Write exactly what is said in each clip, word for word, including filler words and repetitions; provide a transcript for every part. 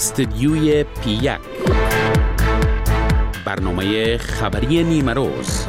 استدیوی پی یک، برنامه خبری نیمه روز.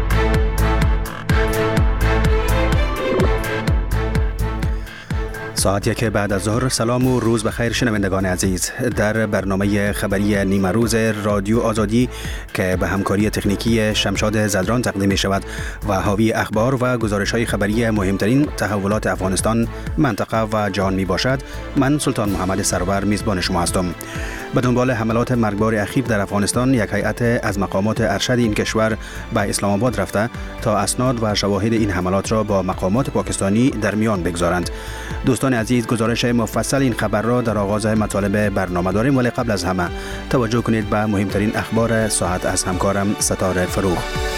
ساعتی که بعد از ظهر. سلام و روز بخیر شنوندگان عزیز. در برنامه خبری نیمه روز رادیو آزادی که به همکاری تکنیکی شمشاد زدران تقدیم می شود و حاوی اخبار و گزارش های خبری مهمترین تحولات افغانستان، منطقه و جهان می باشد، من سلطان محمد سرور میزبان شما هستم. به دنبال حملات مرگبار اخیر در افغانستان، یک هیئت از مقامات ارشد این کشور به اسلام آباد رفته تا اسناد و شواهد این حملات را با مقامات پاکستانی در میان بگذارند. دوستان عزیز، گزارش مفصل این خبر را در آغاز مطالب برنامه داریم، ولی قبل از همه توجه کنید به مهمترین اخبار ساعت از همکارم ستاره فروغ.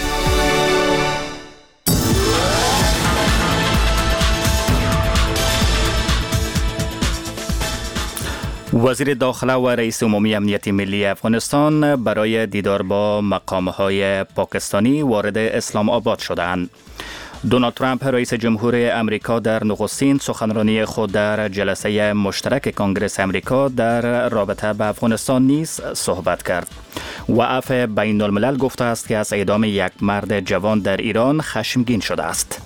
وزیر داخله و رئیس عمومی امنیت ملی افغانستان برای دیدار با مقام‌های پاکستانی وارد اسلام آباد شدند. دونالد ترامپ رئیس جمهور امریکا در نخستین سخنرانی خود در جلسه مشترک کنگره امریکا در رابطه با افغانستان نیز صحبت کرد و عفو بین الملل گفته است که از اعدام یک مرد جوان در ایران خشمگین شده است.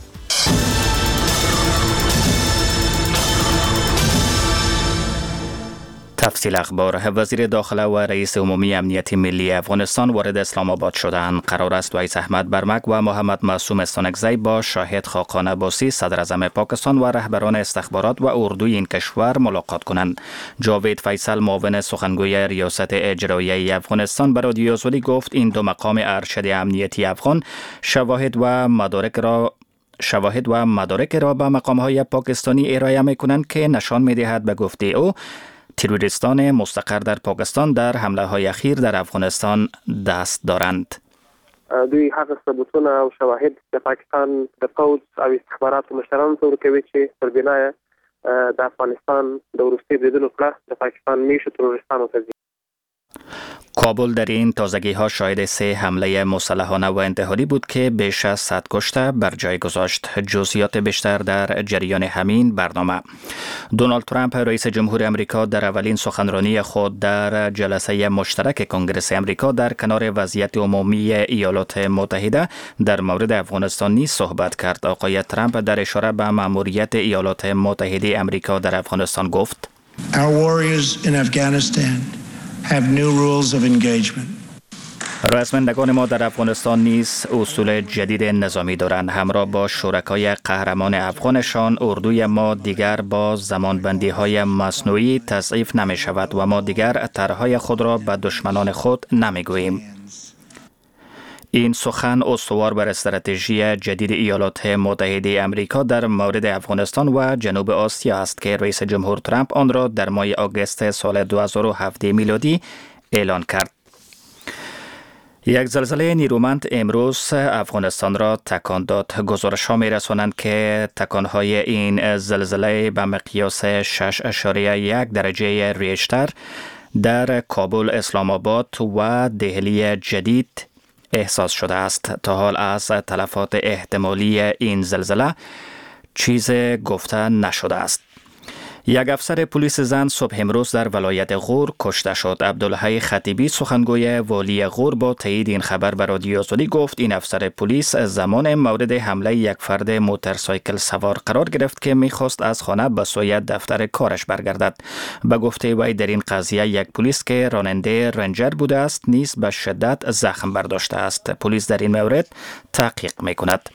تفصیل اخبار. وزیر داخله و رئیس عمومی امنیت ملی افغانستان وارد اسلام آباد شدند. قرار است ویس احمد برمک و محمد معصوم استانکزی با شاهد خاقان عباسی صدر اعظم پاکستان و رهبران استخبارات و اردوی این کشور ملاقات کنند. جاوید فیصل معاون سخنگوی ریاست اجرایی افغانستان به رادیو آزادی گفت این دو مقام ارشد امنیتی افغان شواهد و مدارک را شواهد و مدارک را به مقام‌های پاکستانی ارائه می‌کنند که نشان می‌دهد به گفته او تروریستان مستقر در پاکستان در حمله های اخیر در افغانستان دست دارند. دوی هغه ثبوتونه او شواهد د پاکستان د پوځ او استخباراتو مشرانو ته ورکوي چې پر بنای د افغانستان د وروستي بریدونو کړه د پاکستان میشو تروریستانو ته ځي. کابل در این تازگی ها شاهد سه حمله مسلحانه و انتحاری بود که بیش از صد کشته بر جای گذاشت. جزئیات بیشتر در جریان همین برنامه. دونالد ترامپ رئیس جمهور امریکا در اولین سخنرانی خود در جلسه مشترک کنگره امریکا در کنار وضعیت عمومی ایالات متحده در مورد افغانستان نیز صحبت کرد. آقای ترامپ در اشاره به مأموریت ایالات متحده امریکا در افغانستان گفت: Our warriors in Afghanistan have new rules of engagement. رزمندگان ما در افغانستان نیز اصول جدید نظامی دارند. همراه با شرکای قهرمان افغانشان، اردوی ما دیگر با زمانبندی های مصنوعی تضعیف نمی شود و ما دیگر طرحهای خود را به دشمنان خود نمی گوییم. این سخن استوار بر استراتژی جدید ایالات متحده امریکا در مورد افغانستان و جنوب آسیا است که رئیس جمهور ترامپ آن را در ماه آگوست سال دو هزار و هفده میلادی اعلان کرد. یک زلزله نیرومند امروز افغانستان را تکان داد. گزارش‌ها می‌رسانند که تکان‌های این زلزله به مقیاس شش اشاره یک درجه ریشتر در کابل، اسلام آباد و دهلی جدید احساس شده است. تا حال از تلفات احتمالی این زلزله چیز گفته نشده است. یک افسر پلیس زن صبح امروز در ولایت غور کشته شد. عبدالحی خطیبی سخنگوی والی غور با تایید این خبر به رادیو آزادی گفت این افسر پلیس زمان مورد حمله یک فرد موتورسایکل سوار قرار گرفت که میخواست از خانه به سوی دفتر کارش برگردد. به گفته وی در این قضیه یک پلیس که راننده رنجر بوده است نیز به شدت زخم برداشته است. پلیس در این مورد تحقیق میکند.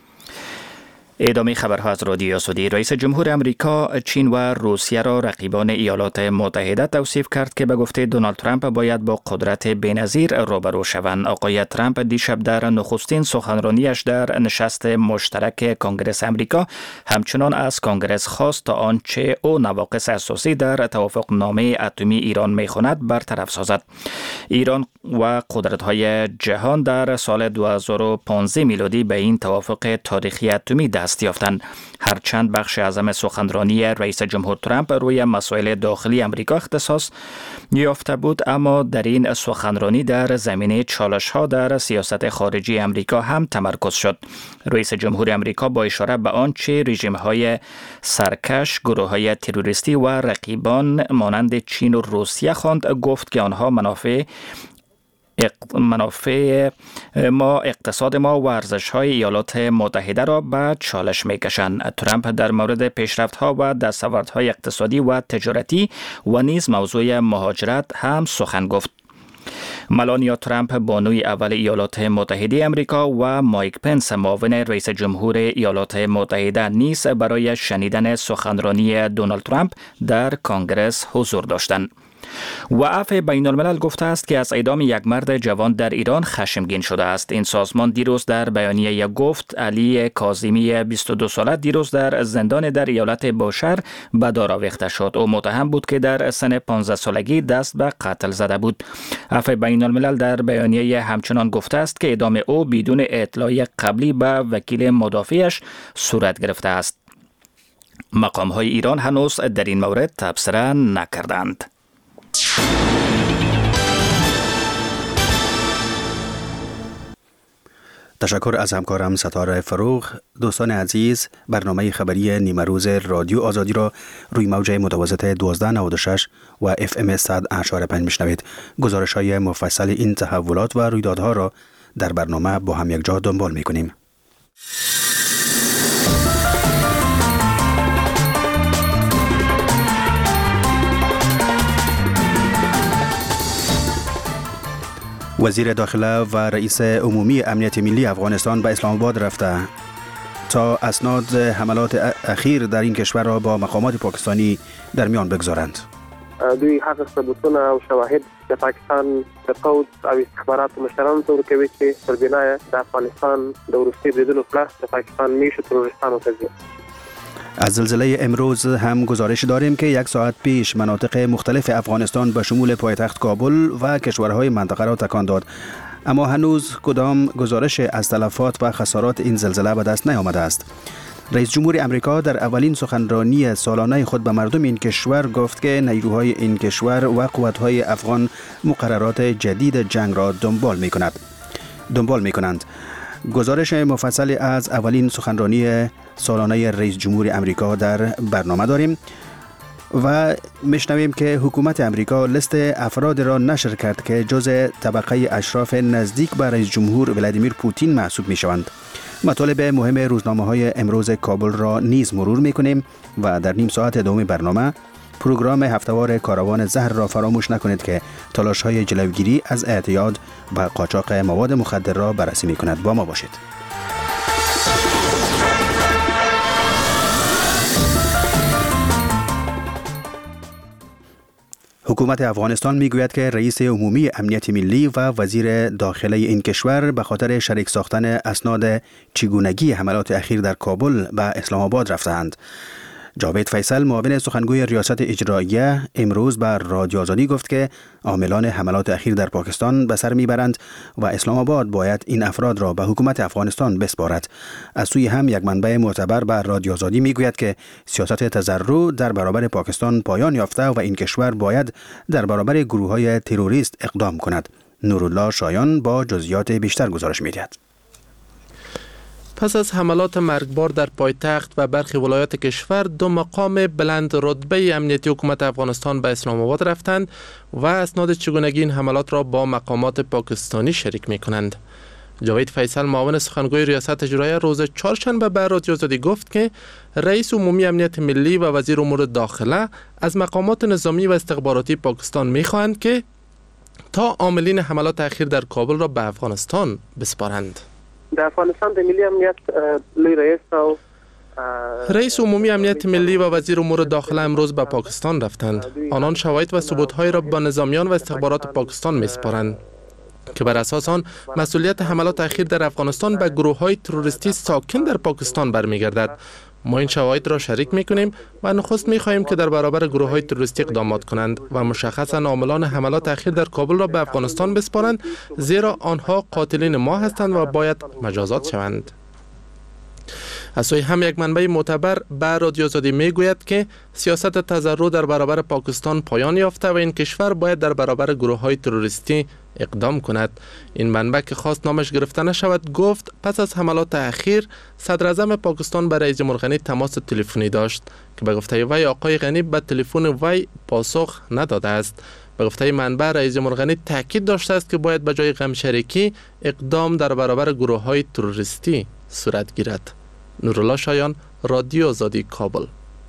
ادامه خبرها از رادیو آزادی. رئیس جمهور امریکا چین و روسیه را رقیبان ایالات متحده توصیف کرد که به گفته دونالد ترامپ باید با قدرت بی‌نظیر روبرو شوند. آقای ترامپ دیشب در نخستین سخنرانیش در نشست مشترک کنگره امریکا همچنان از کنگره خواست تا آنچه او نواقص اساسی در توافقنامه اتمی ایران می‌خواند برطرف سازد. ایران و قدرت‌های جهان در سال دو هزار و پانزده میلادی به این توافق تاریخی اتمی دست دست یافتند. هرچند بخش اعظم سخنرانی رئیس جمهور ترامپ روی مسائل داخلی امریکا اختصاص یافته بود، اما در این سخنرانی در زمینه چالش‌ها در سیاست خارجی امریکا هم تمرکز شد. رئیس جمهور امریکا با اشاره به آنچه رژیم‌های سرکش، گروه‌های تروریستی و رقیبان مانند چین و روسیه خواند، گفت که آنها منافع منافع ما، اقتصاد ما و ارزش‌های ایالات متحده را به چالش می‌کشند. ترامپ در مورد پیشرفت‌ها و دستاوردهای اقتصادی و تجارتی و نیز موضوع مهاجرت هم سخن گفت. ملانیا ترامپ بانوی اول ایالات متحده امریکا و مایک پنس معاون رئیس جمهور ایالات متحده نیز برای شنیدن سخنرانی دونالد ترامپ در کانگرس حضور داشتند. وقف بین الملل گفته است که از اعدام یک مرد جوان در ایران خشمگین شده است. این سازمان دیروز در بیانیه گفت علی کاظمی بیست و دو ساله دیروز در زندان در ایالت بوشهر به دار آویخته شد. او متهم بود که در سن پانزده سالگی دست به قتل زده بود. وقف بین الملل در بیانیه همچنان گفته است که اعدام او بدون اطلاع قبلی به وکیل مدافعش صورت گرفته است. مقام‌های ایران هنوز در این مورد تبصره نکردند. تشکر از همکارم ستاره فروغ. دوستان عزیز، برنامه خبری نیمه روز رادیو آزادی را روی موج متوسط دوازده نود و شش و اف ام صد و اشاره پنج میشنوید. گزارش های مفصل این تحولات و رویدادها را در برنامه با هم یک جا دنبال میکنیم. وزیر داخله و رئیس عمومی امنیت ملی افغانستان به اسلام آباد رفته تا اسناد حملات اخیر در این کشور را با مقامات پاکستانی در میان بگذارند. دوی حق ثبوتونه او شواهد د پاکستان د پوځ او استخباراتو مشرانو ته ورکوي چې پر بنا د افغانستان د وروستي بریدونو په د پاکستان میشو تروریستانو ته ځي. از زلزله امروز هم گزارش داریم که یک ساعت پیش مناطق مختلف افغانستان به شمول پایتخت کابل و کشورهای منطقه را تکان داد، اما هنوز کدام گزارش از تلفات و خسارات این زلزله به دست نیامده است. رئیس جمهور امریکا در اولین سخنرانی سالانه خود به مردم این کشور گفت که نیروهای این کشور و قوت‌های افغان مقررات جدید جنگ را دنبال می‌کند. دنبال می‌کنند. گزارش مفصل از اولین سخنرانی سالانه رئیس جمهور امریکا در برنامه داریم و میشنویم که حکومت امریکا لیست افراد را نشر کرد که جزء طبقه اشراف نزدیک به رئیس جمهور ولادیمیر پوتین محسوب میشوند. مطالب مهم روزنامه‌های امروز کابل را نیز مرور میکنیم و در نیم ساعت دوم برنامه پروگرام هفته‌وار کاروان زهر را فراموش نکنید که تلاش‌های جلوگیری از اعتیاد و قاچاق مواد مخدر را بررسی می‌کند. با ما باشید. حکومت افغانستان میگوید که رئیس عمومی امنیت ملی و وزیر داخله این کشور به خاطر شریک ساختن اسناد چگونگی حملات اخیر در کابل به اسلام آباد رفتند. جاوید فیصل معاون سخنگوی ریاست اجراییه امروز بر رادیو آزادی گفت که عاملان حملات اخیر در پاکستان به سر میبرند و اسلام آباد باید این افراد را به حکومت افغانستان بسپارد. از سوی هم یک منبع معتبر بر رادیو آزادی میگوید که سیاست تضرع در برابر پاکستان پایان یافته و این کشور باید در برابر گروه‌های تروریست اقدام کند. نورالله شایان با جزئیات بیشتر گزارش می‌دهد. پس از حملات مرگبار در پایتخت و برخی ولایات کشور، دو مقام بلند رتبه امنیتی حکومت افغانستان به اسلام آباد رفتند و اسناد چگونگی این حملات را با مقامات پاکستانی شریک می کنند. جاوید فیصل معاون سخنگوی ریاست اجراییه روز چهارشنبه به رادیو آزادی گفت که رئیس عمومی امنیت ملی و وزیر امور داخله از مقامات نظامی و استخباراتی پاکستان می خواهند که تا عاملین حملات اخیر در کابل را به افغانستان بسپارند. د افغانستان د ملي امنیت لوی رئیس او رئیس عمومی امنیت ملی و وزیر امور داخله امروز به پاکستان رفتند. آنان شواهد و ثبوت‌های را با نظامیان و استخبارات پاکستان می‌سپارند که بر اساس آن مسئولیت حملات اخیر در افغانستان به گروه‌های تروریستی ساکن در پاکستان برمیگردد. ما این شواهد را شریک می‌کنیم و نخست می‌خواهیم که در برابر گروه‌های تروریستی اقدامات کنند و مشخصاً عاملان حملات اخیر در کابل را به افغانستان بسپارند، زیرا آنها قاتلین ما هستند و باید مجازات شوند. از سوی هم یک منبع معتبر به رادیو آزادی میگوید که سیاست تضرع در برابر پاکستان پایان یافته و این کشور باید در برابر گروه‌های تروریستی اقدام کند. این منبع که خواست نامش گرفته نشود گفت پس از حملات اخیر صدر اعظم پاکستان با رئیس جمهور غنی تماس تلفنی داشت که به گفته وی آقای غنی به تلفن وی پاسخ نداده است. به گفته منبع رئیس جمهور غنی تاکید داشته است که باید به جای غمشریکی اقدام در برابر گروه‌های تروریستی صورت گیرد. نورالله شایان، رادیو آزادی، کابل.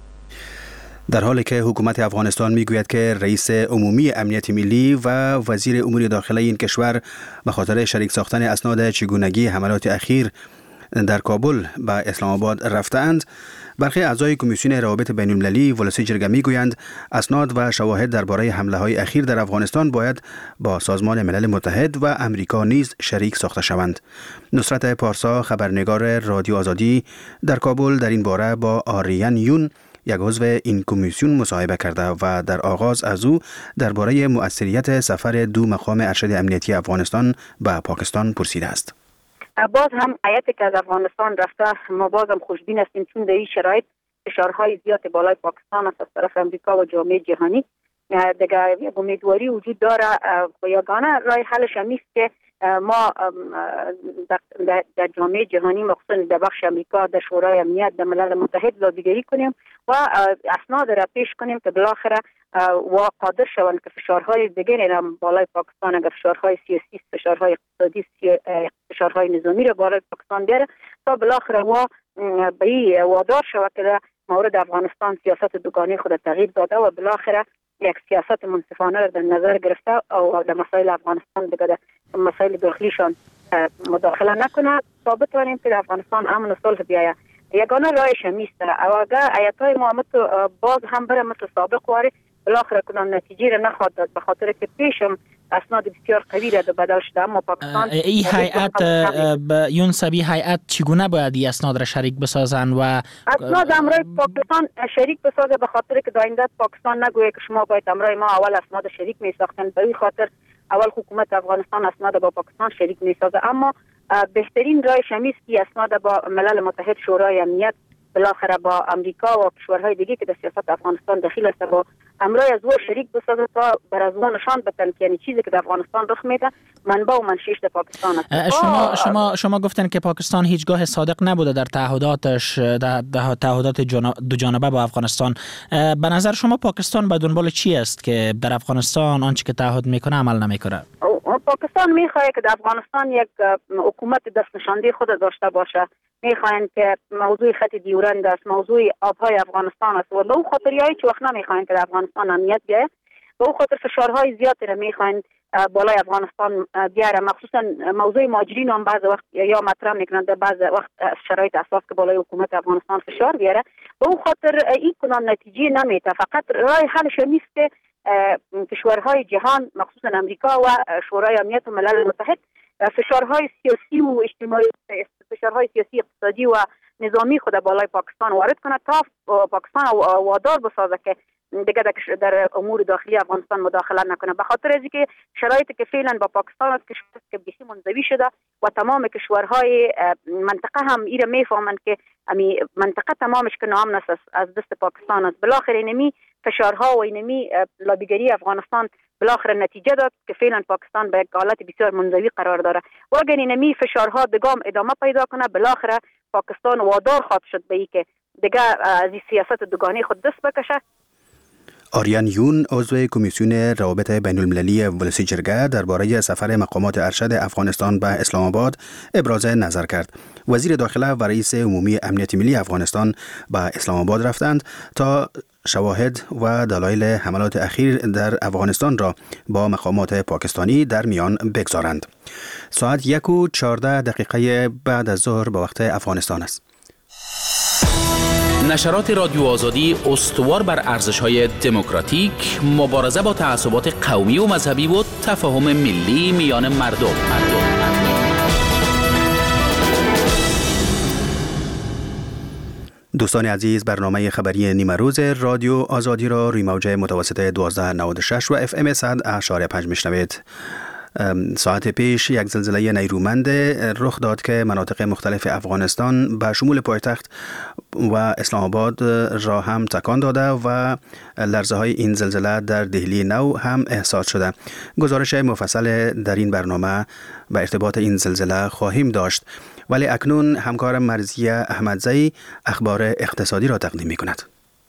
در حالی که حکومت افغانستان میگوید که رئیس عمومی امنیت ملی و وزیر امور داخلی این کشور به خاطر شریک ساختن اسناد چگونگی حملات اخیر در کابل به اسلام آباد رفتند، برخی اعضای کمیسیون روابط بین المللی ولسی جرگه میگویند اسناد و شواهد درباره حمله های اخیر در افغانستان باید با سازمان ملل متحد و امریکا نیز شریک ساخته شوند. نصرت پارسا، خبرنگار رادیو آزادی در کابل، در این باره با آریان یون یک عضو این کمیسیون مصاحبه کرده و در آغاز از او درباره مؤثریت سفر دو مقام ارشد امنیتی افغانستان به پاکستان پرسیده است. باز هم هیئتی که از افغانستان رفته ما باز هم خوشبین هستیم، چون در این شرایط فشارهای زیاد بالای پاکستان است از طرف امریکا و جامعه جهانی. دیگه یک امیدواری وجود داره و یگانه راه حلش هم نیست که ما در جامعه جهانی مخصوصا در بخش امریکا در شورای امنیت در ملل متحد لابیگری کنیم و اسناد را پیش کنیم که بالاخره و قادر شوند که فشارهای دیگری هم بالای پاکستان، اگر فشارهای سیاسی، فشارهای اقتصادی، فشارهای نظامی را بالای پاکستان بیاره تا بالاخره و به این وادار شود که در مورد افغانستان سیاست دوگانه خود تغییر داده و بالاخره یک سیاست منصفانه را در نظر گرفته او در مسائل افغانستان دیگه در مسائل داخلیشان مداخله نکنه تا بتوانیم که در افغانستان امن و صلح بیاید. یگانه راهش همیست او اگر ایتای ما باز هم بره مثل سابق واره بالاخره کنان نتیجه را نخواد داد، به خاطر که پیشم اسناد بسیار قوی را بدل شده. اما پاکستان این هیئت یونسبی هیئت چگونه باید این اسناد را شریک بسازن و اسناد امرای پاکستان شریک بسازه، به خاطر که داینده پاکستان نگویه که شما باید امرای ما اول اسناد شریک می ساختن. به این خاطر اول حکومت افغانستان اسناد با پاکستان شریک می سازه. اما بهترین راهش همیست که اسناد با ملل متحد، شورای امنیت، بالاخره با امریکا و کشورهای دیگه که در سیاست افغانستان دخیل است با امرای از او شریک بسازه تا بر از اون نشان بدن که یعنی چیزی که در افغانستان رخ میده منبع و منشأش در پاکستان است. شما شما شما گفتن که پاکستان هیچگاه صادق نبوده در تعهداتش، در تعهدات دو جانبه با افغانستان. به نظر شما پاکستان به دنبال چی است که در افغانستان آنچه که تعهد میکنه عمل نمیکنه؟ پاکستان میخواد که در افغانستان یک حکومت دست نشانده خود داشته باشه. میخواین که موضوع خط دیورند است، موضوع آبهای افغانستان است و به اون خاطریایی که وقت نمیخواین که در افغانستان امنیت بیاید، به اون خاطر فشارهای زیادی را میخواین بالای افغانستان بیاره. مخصوصا موضوع مهاجرین هم بعض وقت یا مطرح میکنند، در بعض وقت شرایط اساس که بالای حکومت افغانستان فشار بیاره. به اون خاطر این کنان نتیجه نمیده. فقط راه حلش نیست که کشورهای جهان مخصوصا امریکا و شورای امنیت و ملل متحد فشارهای سیاسی و اجتماعی، فشارهای سیاسی، اقتصادی و نظامی خود بالای پاکستان وارد کنه تا پاکستان وادار بسازه که دیگه در امور داخلی افغانستان مداخله نکنه. به خاطر از اینکه شرایطی که فعلا با پاکستان است که بسیار منزوی شده و تمام کشورهای منطقه هم ایره میفهمند که امی منطقه تمامش که نام است از دست پاکستان است. بالاخره اینمی فشارها و اینمی لابیگری افغانستان بالاخره نتیجه داد که فعلا پاکستان به یک حالت بسیار منزوی قرار داره و اگر اینمی فشارها دگام ادامه پیدا کنه بالاخره پاکستان وادار خواهد شد به اینکه دیگه از این سیاست دوگانه خود دست بکشه. آریان یون عضو کمیسیون روابط بین المللی ولسی جرگه درباره سفر مقامات ارشد افغانستان به اسلام آباد ابراز نظر کرد. وزیر داخله و رئیس عمومی امنیت ملی افغانستان به اسلام آباد رفتند تا شواهد و دلایل حملات اخیر در افغانستان را با مقامات پاکستانی در میان بگذارند. ساعت یک و چهارده دقیقه بعد از ظهر به وقت افغانستان است. نشرات رادیو آزادی استوار بر ارزش‌های دموکراتیک، مبارزه با تعصبات قومی و مذهبی و تفاهم ملی میان مردم. دوستان عزیز، برنامه خبری نیمه روز رادیو آزادی را روی موج متوسط دوازده نود و شش و اف ام صد و پنج میشنوید. ساعت پیش یک زلزله نیرومند رخ داد که مناطق مختلف افغانستان به شمول پایتخت و اسلام آباد را هم تکان داده و لرزه های این زلزله در دهلی نو هم احساس شده. گزارش مفصل در این برنامه به ارتباط این زلزله خواهیم داشت، ولی اکنون همکارم مرزیه احمدزئی اخبار اقتصادی را تقدیم می کند.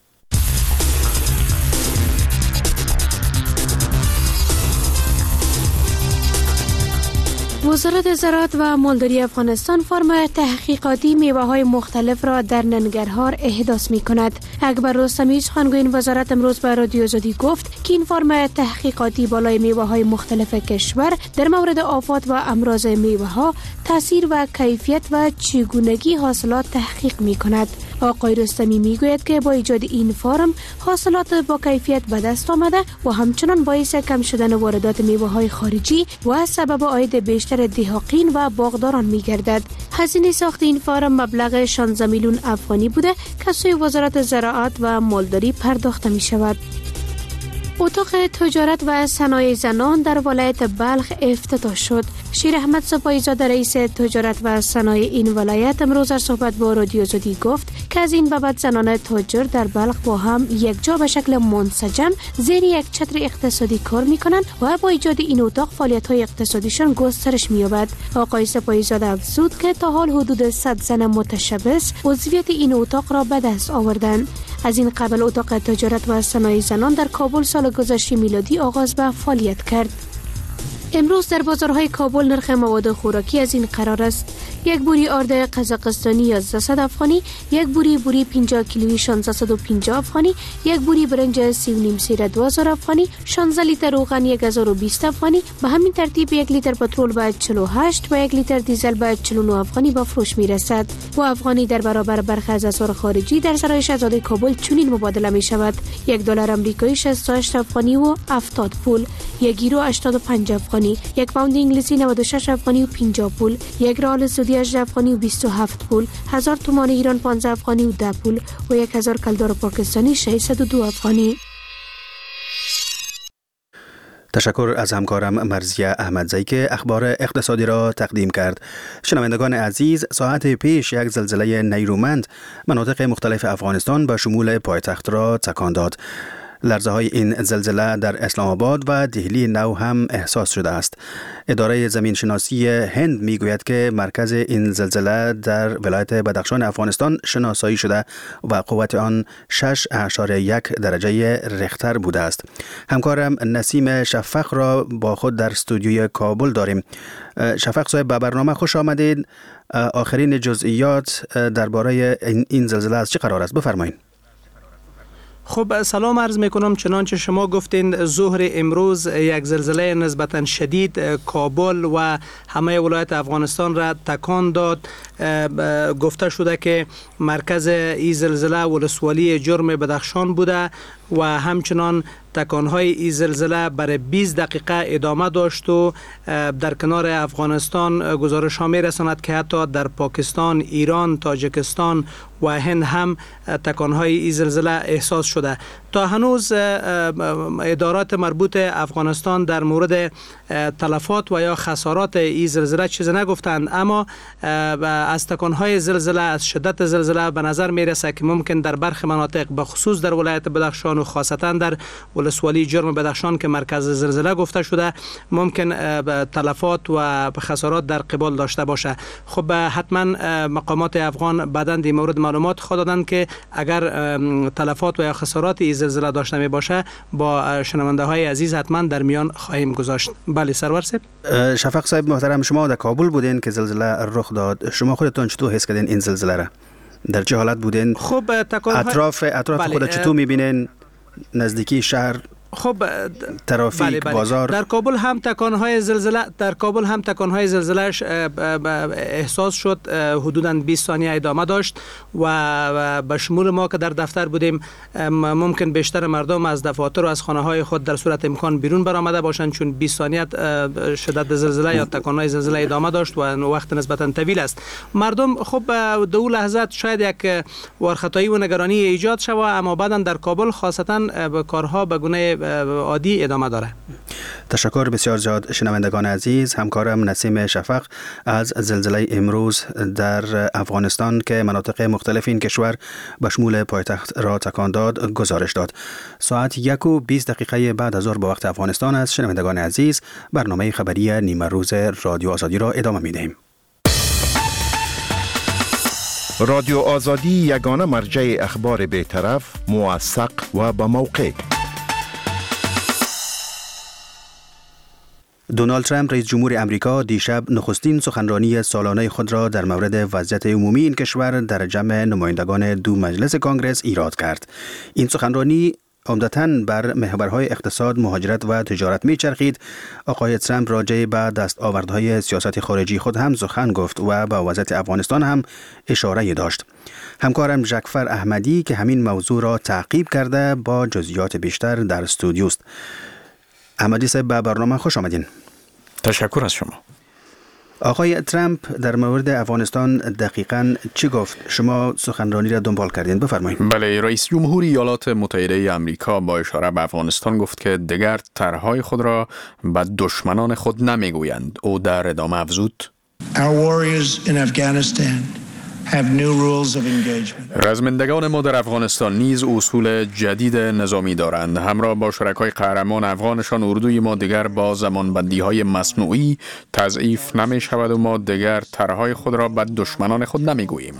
وزارت زراعت و مالداری افغانستان فرم تحقیقاتی میوه‌های مختلف را در ننگرهار احداث می‌کند. اکبر رستمی سخنگوی وزارت امروز به رادیو آزادی گفت که این فرم تحقیقاتی بالای میوه‌های مختلف کشور در مورد آفات و امراض میوه‌ها، تاثیر و کیفیت و چگونگی حاصلات تحقیق می‌کند. آقای رستمی میگوید که با ایجاد این فرم حاصلات با کیفیت به دست آمده و همچنان باعث کم شدن واردات میوه‌های خارجی و سبب عاید بیشتر دهقان و باغداران میگردد. هزینه ساخت این فرم مبلغ شانزده میلیون افغانی بوده که سوی وزارت زراعت و مالداری پرداخته می شود. اتاق تجارت و صنایع زنان در ولایت بلخ افتتاح شد. شیر احمد سپاهیزاده رئیس تجارت و صنایع این ولایت امروز در صحبت با رادیو آزادی گفت که از این بابت زنان تاجر در بلخ با هم یک جا به شکل منسجم زیر یک چتر اقتصادی کار میکنند و با ایجاد این اتاق فعالیت های اقتصادیشان گسترش مییابد. آقای سپاهیزاده افزود که تا حال حدود صد زن متشبث عضویت این اتاق را به دست آوردند. از این قبل اتاق تجارت و صنایع زنان در کابل سال گذشته میلادی آغاز به فعالیت کرد. امروز در بازارهای کابل نرخ مواد خوراکی از این قرار است: یک بوری آرد قزاقستانی یازده افغانی، یک بوری بوری پنجاه کیلویی شانصد و پنجاه افغانی، یک بوری برنج سی و نیم سیر دو هزار افغانی، شانزده لیتر روغن یک هزار و بیست افغانی. به همین ترتیب یک لیتر پترول به چهل و هشت و یک لیتر دیزل به چهل و نه افغانی به فروش می رسد. و افغانی در برابر برخی از اسعار خارجی در سرای شهزاده کابل چنین مبادله می شود: یک دلار آمریکایی شصت و هشت افغانی و هفتاد پول، یک یورو هشتاد و پنج افغانی، یک پوند انگلیسی نود و شش افغانی و پنجاه پول، یک ریال سعودی هجده افغانی و بیست و هفت پول، هزار تومان ایران پانزده افغانی و ده پول و یک هزار کلدار پاکستانی ششصد و دو افغانی. تشکر از همکارم مرزیه احمدزئی که اخبار اقتصادی را تقدیم کرد. شنوندگان عزیز، ساعت پیش یک زلزله نیرومند مناطق مختلف افغانستان به شمول پایتخت را تکان داد. لرزه های این زلزله در اسلام آباد و دهلی نو هم احساس شده است. اداره زمین شناسی هند می گوید که مرکز این زلزله در ولایت بدخشان افغانستان شناسایی شده و قوت آن شش اعشاری یک درجه ریختر بوده است. همکارم نسیم شفق را با خود در استودیوی کابل داریم. شفق صاحب، به برنامه خوش آمدید. آخرین جزئیات درباره این زلزله از چه قرار است؟ بفرمایید. خب سلام عرض میکنم. چنانچه شما گفتین، ظهر امروز یک زلزله نسبتا شدید کابل و همه ولایت افغانستان را تکان داد. گفته شده که مرکز این زلزله ولسوالی جرم بدخشان بوده و همچنان تکانهای این زلزله برای بیست دقیقه ادامه داشت و در کنار افغانستان گزارش ها می رساند که حتی در پاکستان، ایران، تاجیکستان و هند هم تکانهای این زلزله احساس شده. تا هنوز ادارات مربوط افغانستان در مورد تلفات و یا خسارات این زلزله چیز نگفتند، اما از تکانهای زلزله، از شدت زلزله به نظر می رسه که ممکن در برخی مناطق، به خصوص در ولایت بدخشان و خاصتا در ولسوالی جرم بدخشان که مرکز زلزله گفته شده، ممکن تلفات و خسارات در قبال داشته باشه. خب حتما مقامات افغان بعداً در مورد معلومات خود دادند که اگر تلفات و یا خسارات این زلزله داشته می باشه با شنونده های عزیز حتما در میان خواهیم گذاشت. بله سرور صاحب. شفق صاحب محترم، شما در کابل بودین که زلزله رخ داد. شما خودتون چطور حس کردین این زلزله را؟ در چه حالت بودین؟ خب اطراف اطراف بله. خود چطور میبینین؟ نزدیکی شهر، خب ترافیک، بله بله. بازار. در کابل هم تکانهای زلزله در کابل هم تکانهای زلزلهش احساس شد. حدوداً بیست ثانیه ادامه داشت و به شمول ما که در دفتر بودیم ممکن بیشتر مردم از دفاتر و از خانه های خود در صورت امکان بیرون برآمده باشند، چون بیست ثانیه شدت زلزله یا تکانهای زلزله ادامه داشت و وقت نسبتاً طویل است. مردم خب در اون لحظات شاید یک وارخطایی و نگرانی ایجاد شود، اما بعداً در کابل خاصتاً کارها به گونه عادی ادامه داره. تشکر بسیار زیاد شنوندگان عزیز. همکارم نسیم شفق از زلزله امروز در افغانستان که مناطق مختلف این کشور به شمول پایتخت را تکان داد گزارش داد. ساعت یک و بیست دقیقه بعد از ظهر با وقت افغانستان است. شنوندگان عزیز، برنامه خبری نیمه روز رادیو آزادی را ادامه می‌دهیم. رادیو آزادی یگانه مرجع اخبار بی‌طرف، موثق و با موقع. دونالد ترامپ رئیس جمهور امریکا دیشب نخستین سخنرانی سالانه خود را در مورد وضعیت عمومی این کشور در جمع نمایندگان دو مجلس کنگره ایراد کرد. این سخنرانی عمدتاً بر محورهای اقتصاد، مهاجرت و تجارت می‌چرخید. آقای ترامپ راجع به دستاوردهای سیاست خارجی خود هم سخن گفت و به وضعیت افغانستان هم اشاره داشت. همکارم جعفر احمدی که همین موضوع را تعقیب کرده با جزئیات بیشتر در استودیو است. احمدی صاحب، به برنامه خوش آمدین. تشکر از شما. آقای ترامپ در مورد افغانستان دقیقاً چی گفت؟ شما سخنرانی را دنبال کردین، بفرمایید. بله، رئیس جمهور ایالات متحده آمریکا با اشاره به افغانستان گفت که دیگر طرحهای خود را به دشمنان خود نمیگویند. او در ادامه افزود: Our warriors in Afghanistan have new rules of engagement. رزمندگان ما در افغانستان نیز اصول جدید نظامی دارند. همراه با شرکای قهرمان افغانشان، اردوی ما دیگر با زمانبندی‌های مصنوعی تضعیف نمی شود و ما دیگر طرحهای خود را به دشمنان خود نمیگوییم.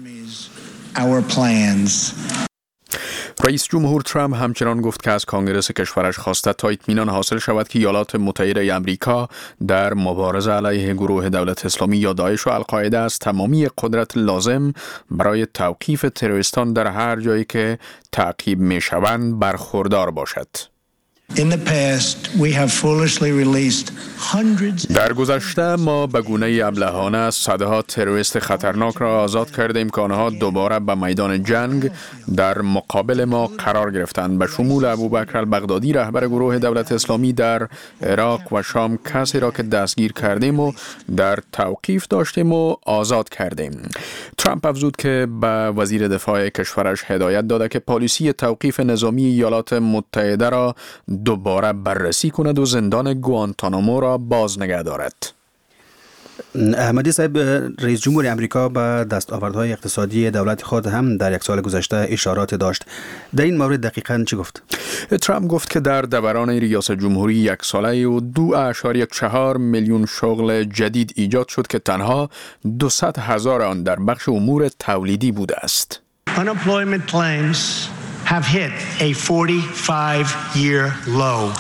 Our plans. رئیس جمهور ترامپ همچنان گفت که از کانگرس کشورش خواسته تا اطمینان حاصل شود که ایالات متحده آمریکا در مبارزه علیه گروه دولت اسلامی یا داعش و القاعده از تمامی قدرت لازم برای توقیف تروریستان در هر جایی که تعقیب می شوند برخوردار باشد. In the past, we have foolishly released hundreds. در گذشته ما به گونه ابلهانه صدها تروریست خطرناک را آزاد کردیم که آنها دوباره به میدان جنگ در مقابل ما قرار گرفتند، به شمول ابوبکر البغدادی رهبر گروه دولت اسلامی در عراق و شام، کسی را که دستگیر کردیم و در توقیف داشتیم و آزاد کردیم. ترامپ افزود که به وزیر دفاع کشورش هدایت داده که پالیسی توقیف نظامی ایالات متحده را دوباره بررسی کند و زندان گوانتانامو را باز نگه دارد. احمدی صاحب، رئیس جمهور امریکا به دستاوردهای اقتصادی دولت خود هم در یک سال گذشته اشارات داشت. در این مورد دقیقاً چی گفت؟ ترامپ گفت که در دوران ریاست جمهوری یک ساله و دو اعشاریه چهار میلیون شغل جدید ایجاد شد که تنها دویست هزار آن در بخش امور تولیدی بوده است. Unemployment claims have hit a forty-five year low.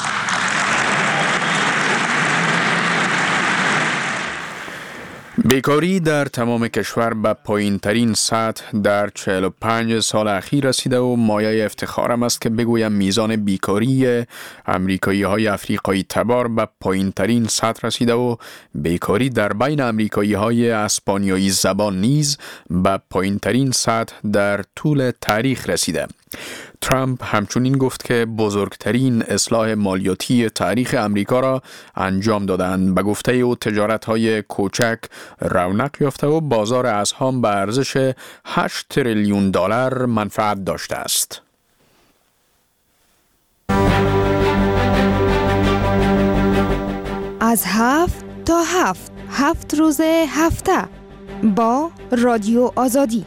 بیکاری در تمام کشور به پایین ترین سطح در چهل و پنج سال اخیر رسیده و مایه افتخارم است که بگویم میزان بیکاری امریکایی های افریقایی تبار به پایین ترین سطح رسیده و بیکاری در بین امریکایی های اسپانیایی زبان نیز به پایین ترین سطح در طول تاریخ رسیده. ترامپ همچنین گفت که بزرگترین اصلاح مالیاتی تاریخ امریکا را انجام دادند. به گفته او تجارت‌های کوچک رونق یافته و بازار اسهام به ارزش هشت تریلیون دلار منفعت داشته است. از هفت تا هفت هفت روز هفته با رادیو آزادی.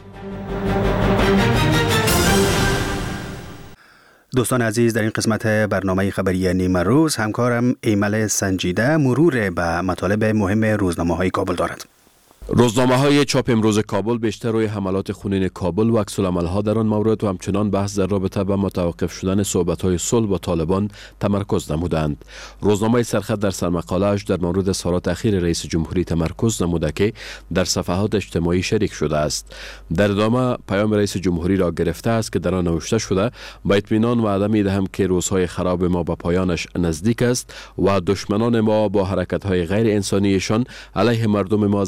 دوستان عزیز، در این قسمت برنامه خبری نیمه روز همکارم ایمل سنجیده مرور به مطالب مهم روزنامه‌های کابل دارد. روزنامه‌های چاپ امروز کابل بیشتر روی حملات خونین کابل و عکس‌العمل‌ها در آن مورد و همچنان بحث در رابطه با متوقف شدن صحبت‌های صلح با طالبان تمرکز نمودند. روزنامه سرخط در سرمقاله‌اش در مورد اظهارات اخیر رئیس جمهوری تمرکز نموده که در صفحات اجتماعی شریک شده است. در ادامه پیام رئیس جمهوری را گرفته است که در آن نوشته شده: با اطمینان وعده می‌دهم که روزهای خراب ما به پایانش نزدیک است و دشمنان ما با حرکت‌های غیر انسانیشان علیه مردم ما زمینه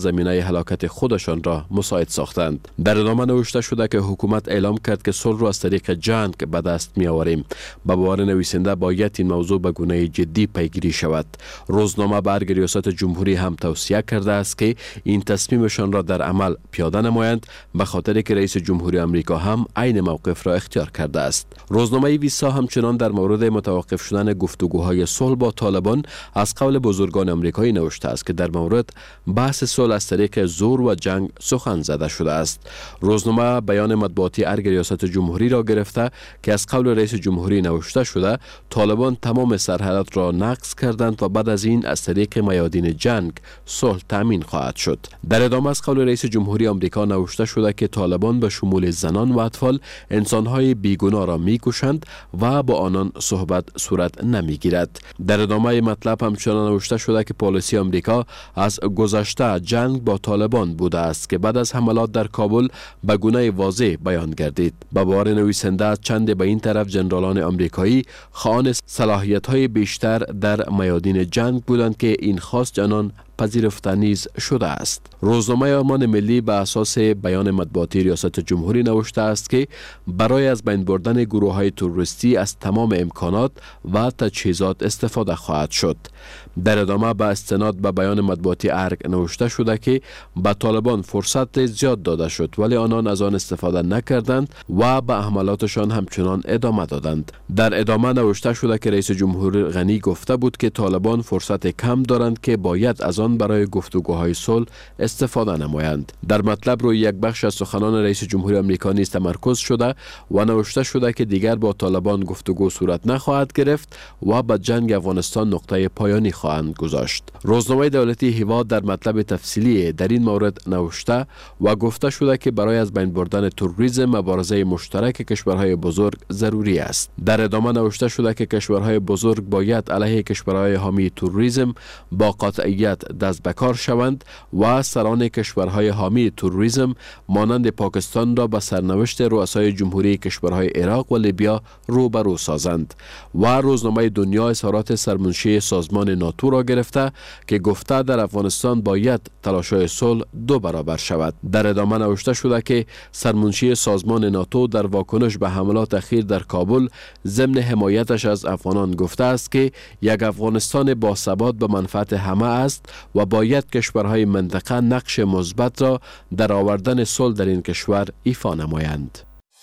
هلاکت خودشان را مساعد ساختند. در ادامه نوشته شده که حکومت اعلام کرد که صلح را از طریق جنگ به دست می آوریم. به باور نویسنده باید این موضوع به گونه جدی پیگیری شود. روزنامه برگ ریاست جمهوری هم توصیه کرده است که این تصمیمشان را در عمل پیاده نمایند، به خاطر که رئیس جمهوری آمریکا هم عین موقف را اختیار کرده است. روزنامه ویسا همچنان در مورد متوقف شدن گفتگوهای صلح با طالبان از قول بزرگان آمریکایی نوشته است که در مورد بحث صلح از طریق زور و جنگ سخن زده شده است. روزنامه بیان مطبوعاتی ارگ ریاست جمهوری را گرفته که از قول رئیس جمهوری نوشته شده طالبان تمام سرحدات را نقض کردند و بعد از این از طریق میادین جنگ صلح تامین خواهد شد. در ادامه از قول رئیس جمهوری آمریکا نوشته شده که طالبان به شمول زنان و اطفال انسانهای بیگناه را میکشند و با آنان صحبت صورت نمیگیرد. در ادامه مطلب همچنان نوشته شده که پالیسی آمریکا از گذشته جنگ با طالبان بوده است که بعد از حملات در کابل به گونه واضح بیان گردید. به باور نویسنده چند به این طرف جنرالان آمریکایی خواهان صلاحیت‌های بیشتر در میادین جنگ بودند که این خواست آنان پذیرفته نیز شده است. روزنامه آرمان ملی به اساس بیان مطبوعاتی ریاست جمهوری نوشته است که برای از بین بردن گروه‌های تروریستی از تمام امکانات و تجهیزات استفاده خواهد شد. در ادامه به استناد به بیان مطبوعاتی ارگ نوشته شده که به طالبان فرصت زیاد داده شد ولی آنان از آن استفاده نکردند و به حملاتشان همچنان ادامه دادند. در ادامه نوشته شده که رئیس جمهور غنی گفته بود که طالبان فرصت کم دارند که باید از آن برای گفتگوهای صلح استفاده نمایند. در مطلب روی یک بخش از سخنان رئیس جمهوری آمریکا نیز تمرکز شده و نوشته شده که دیگر با طالبان گفتگو صورت نخواهد گرفت و به جنگ افغانستان نقطه پایانی خواهند گذاشت. روزنامه دولتی هیوا در مطلب تفصیلی در این مورد نوشته و گفته شده که برای از بین بردن تروریسم مبارزه مشترک کشورهای بزرگ ضروری است. در ادامه نوشته شده که کشورهای بزرگ باید علیه کشورهای حامی تروریسم با قاطعیت دست به کار شوند و سران کشورهای حامی تروریسم مانند پاکستان را به سرنوشت رؤسای جمهوری کشورهای عراق و لیبیا روبرو سازند. و روزنامه دنیا اظهارات سرمنشی سازمان ناتو را گرفته که گفته در افغانستان باید تلاش‌های صلح دو برابر شود. در ادامه نوشته شده که سرمنشی سازمان ناتو در واکنش به حملات اخیر در کابل ضمن حمایتش از افغانان گفته است که یک افغانستان با ثبات به منفعت همه است و باید کشورهای منطقه نقش مثبت را در آوردن صلح در این کشور ایفا نمایند.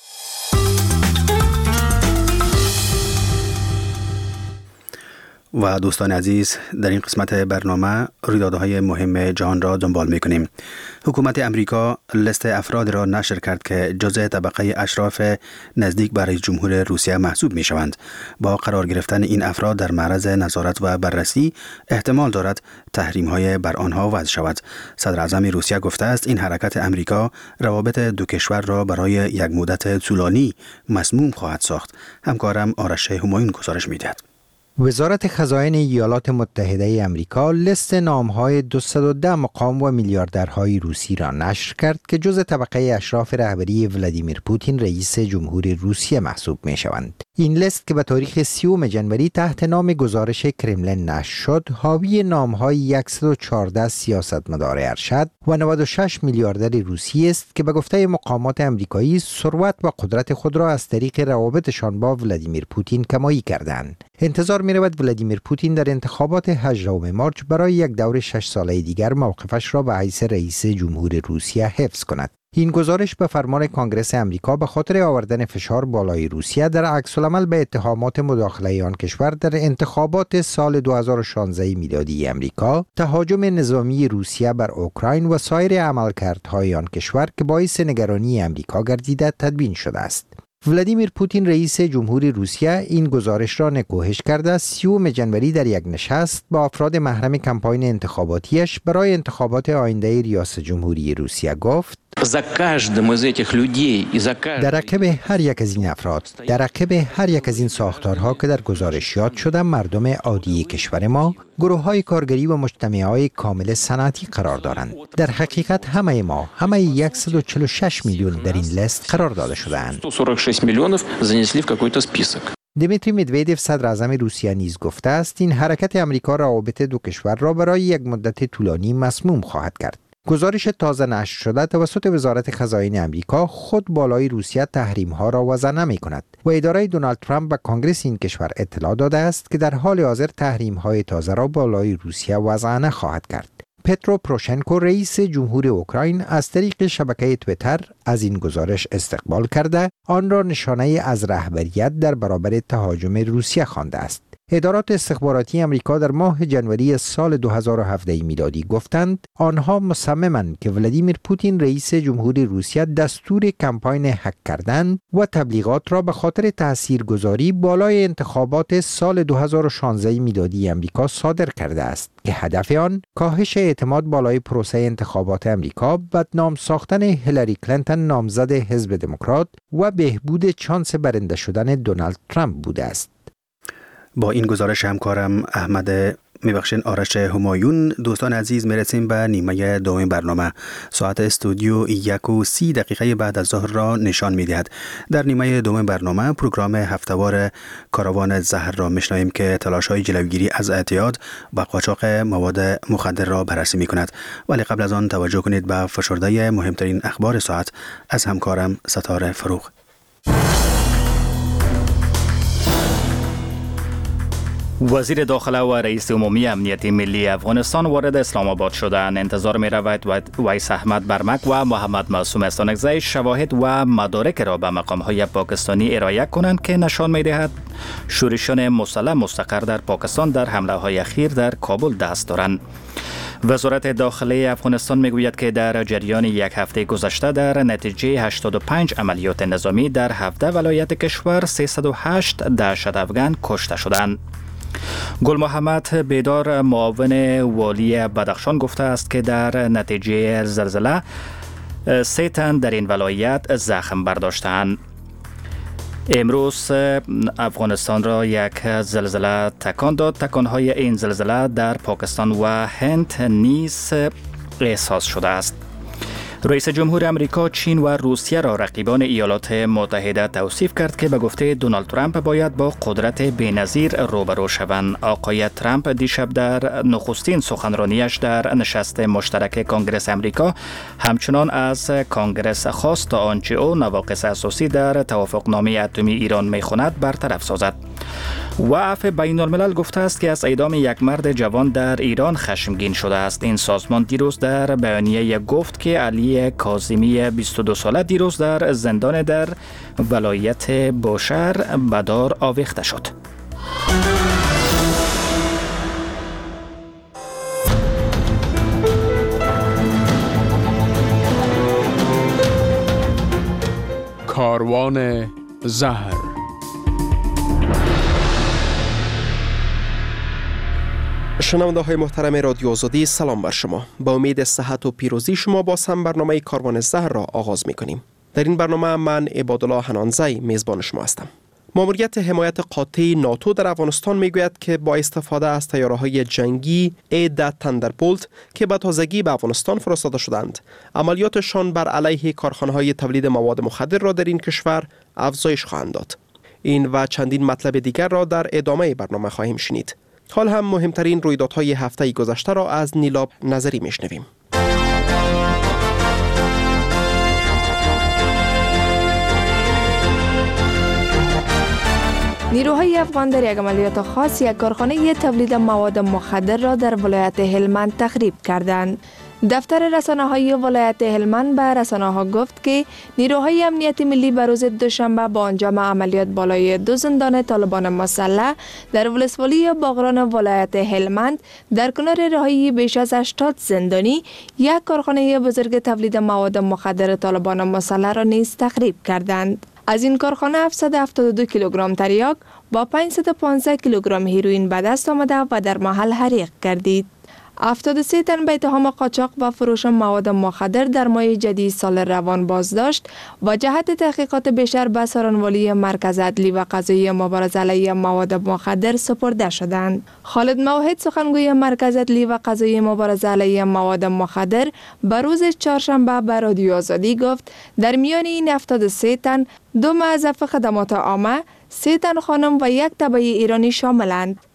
و دوستان عزیز، در این قسمت برنامه رویدادهای مهم جهان را دنبال می‌کنیم. حکومت امریکا لیست افراد را نشر کرد که جزء طبقه اشراف نزدیک به رئیس جمهور روسیه محسوب می‌شوند. با قرار گرفتن این افراد در معرض نظارت و بررسی، احتمال دارد تحریم‌های بر آنها وضع شود. صدر اعظم روسیه گفته است این حرکت امریکا روابط دو کشور را برای یک مدت طولانی مسموم خواهد ساخت. همکارم آرش همایون گزارش می‌دهد. وزارت خزائن ایالات متحده امریکا لیست نام‌های دویست و ده مقام و میلیاردرهای روسی را نشر کرد که جزء طبقه اشراف رهبری ولادیمیر پوتین رئیس جمهور روسیه محسوب می‌شوند. این لیست که به تاریخ سیوم جنوری تحت نام گزارش کرملین نشر شد، حاوی نام‌های صد و چهارده سیاستمدار ارشد و نود و شش میلیاردر روسی است که به گفته مقامات امریکایی ثروت و قدرت خود را از طریق روابطشان با ولادیمیر پوتین کمایی کردند. انتظار می رود ولادیمیر پوتین در انتخابات هجدهم مارچ برای یک دور شش ساله دیگر موقفش را به حیث رئیس جمهور روسیه حفظ کند. این گزارش به فرمان کانگرس امریکا به خاطر آوردن فشار بالای روسیه در عکس العمل به اتهامات مداخله آن کشور در انتخابات سال دو هزار و شانزده میلادی امریکا، تهاجم نظامی روسیه بر اوکراین و سایر عملکردهای آن کشور که باعث نگرانی امریکا گردیده تدوین شده است. ولادیمیر پوتین رئیس جمهور روسیه این گزارش را نکوهش کرده سیوم جنوری در یک نشست با افراد محرم کمپاین انتخاباتیش برای انتخابات آینده ریاست جمهوری روسیه گفت: در عقب هر یک از این افراد، در عقب هر یک از این ساختارها که در گزارش یاد شده، مردم عادی کشور ما، گروه‌های کارگری و مجتمع‌های کامل صنعتی قرار دارند. در حقیقت همه ما، همه صد و چهل و شش میلیون در این لیست قرار داده شده‌اند. دمیتری مدویدف صدر اعظم روسیه نیز گفته است این حرکت امریکا روابط دو کشور را برای یک مدت طولانی مسموم خواهد کرد. گزارش تازه نشر شده توسط وزارت خزاین امریکا خود بالای روسیه تحریم ها را وضع نمی کند و اداره دونالد ترامپ و کنگره این کشور اطلاع داده است که در حال حاضر تحریم های تازه را بالای روسیه وضع نخواهد کرد. پترو پروشنکو رئیس جمهور اوکراین از طریق شبکه تویتر از این گزارش استقبال کرده آن را نشانه از رهبریت در برابر تهاجم روسیه خوانده است. ادارات استخباراتی امریکا در ماه جنوری سال دو هزار و هفده میلادی گفتند آنها مصممند که ولادیمیر پوتین رئیس جمهور روسیه دستور کمپاین هک کردن و تبلیغات را به خاطر تاثیرگذاری بالای انتخابات سال دو هزار و شانزده میلادی امریکا صادر کرده است که هدف آن کاهش اعتماد بالای پروسه انتخابات امریکا، بدنام ساختن هیلاری کلینتون نامزد حزب دموکرات و بهبود شانس برنده شدن دونالد ترامپ بوده است. با این گزارش همکارم احمد میبخشین آرش همایون. دوستان عزیز، میرسیم به نیمه دوم برنامه. ساعت استودیو یک و سی دقیقه بعد از ظهر را نشان میدهد. در نیمه دوم برنامه پروگرام هفتهوار کاروان زهر را میشنویم که تلاش های جلوگیری از اعتیاد و قاچاق مواد مخدر را بررسی میکند. ولی قبل از آن توجه کنید به فشرده مهمترین اخبار ساعت از همکارم ستاره فروغ. وزیر داخله و رئیس عمومی امنیت ملی افغانستان وارد اسلام آباد شدند. انتظار می رود ویس احمد برمک و محمد معصوم استانکزی شواهد و مدارک را به مقام های پاکستانی ارائه کنند که نشان می دهد شورشیان مسلح مستقر در پاکستان در حمله های اخیر در کابل دست دارند. وزارت داخله افغانستان میگوید که در جریان یک هفته گذشته در نتیجه هشتاد و پنج عملیات نظامی در هفده ولایت کشور سیصد و هشت دهشت افغان کشته شدند. گل محمد بیدار معاون والی بدخشان گفته است که در نتیجه زلزله سه تن در این ولایت زخم برداشتند. امروز افغانستان را یک زلزله تکان داد. تکانهای این زلزله در پاکستان و هند نیز احساس شده است. رئیس جمهور امریکا چین و روسیه را رقیبان ایالات متحده توصیف کرد که به گفته دونالد ترامپ باید با قدرت بی‌نظیر روبرو شوند. آقای ترامپ دیشب در نخستین سخنرانیش در نشست مشترک کنگره امریکا همچنان از کنگره خواست تا آنچه او نواقص اساسی در توافقنامه اتمی ایران می‌خواند برطرف سازد. و عفو بین الملل گفته است که از اعدام یک مرد جوان در ایران خشمگین شده است. این سازمان دیروز در بیانیه گفت که علی کاظمی بیست و دو ساله دیروز در زندان در ولایت بوشهر به دار آویخته شد. کاروان زهر. شنونده های محترم رادیو آزادی، سلام بر شما. با امید صحت و پیروزی شما باز هم برنامه کاروان زهر را آغاز می کنیم. در این برنامه من عبادالله حنانزی میزبان شما هستم. ماموریت حمایت قاطع ناتو در افغانستان میگوید که با استفاده از طیاره‌های جنگی ای ده تندربولت که به تازگی به افغانستان فرستاده شدند، عملیاتشان بر علیه کارخانه‌های تولید مواد مخدر را در این کشور افزایش خواهند داد. این و چندین مطلب دیگر را در ادامه برنامه خواهیم شنید. حال هم مهمترین رویدادهای هفته گذشته را از نیلاب نظری میشنویم. نیروهای افغان در یک عملیات خاص یک کارخانه تولید مواد مخدر را در ولایت هلمند تخریب کردند. دفتر رسانه‌های ولایت هلمند به رسانه‌ها گفت که نیروهای امنیت ملی به روز دوشنبه با انجام عملیات بالای دو زندان طالبان مسلح در ولسوالی باغران ولایت هلمند در کنار رهایی بیش از هشتاد زندانی یک کارخانه بزرگ تولید مواد مخدر طالبان مسلح را نیز تخریب کردند. از این کارخانه هفتصد و هفتاد و دو کیلوگرم تریاک با پانصد و پانزده کیلوگرم هیروئین به دست آمده و در محل حریق گردید. هفتاد و سه تن به اتهام قاچاق و فروش مواد مخدر در ماه جدید سال روان بازداشت و جهت تحقیقات بیشتر به سارنوالی مرکز عدلی و قضایی مبارزه علیه مواد مخدر سپرده شدند. خالد موحد سخنگوی مرکز عدلی و قضایی مبارزه علیه مواد مخدر به روز چهارشنبه به رادیو آزادی گفت در میان این هفتاد و سه تن دو موظف خدمات عامه، سه تن خانم و یک تبعی ایرانی شاملند.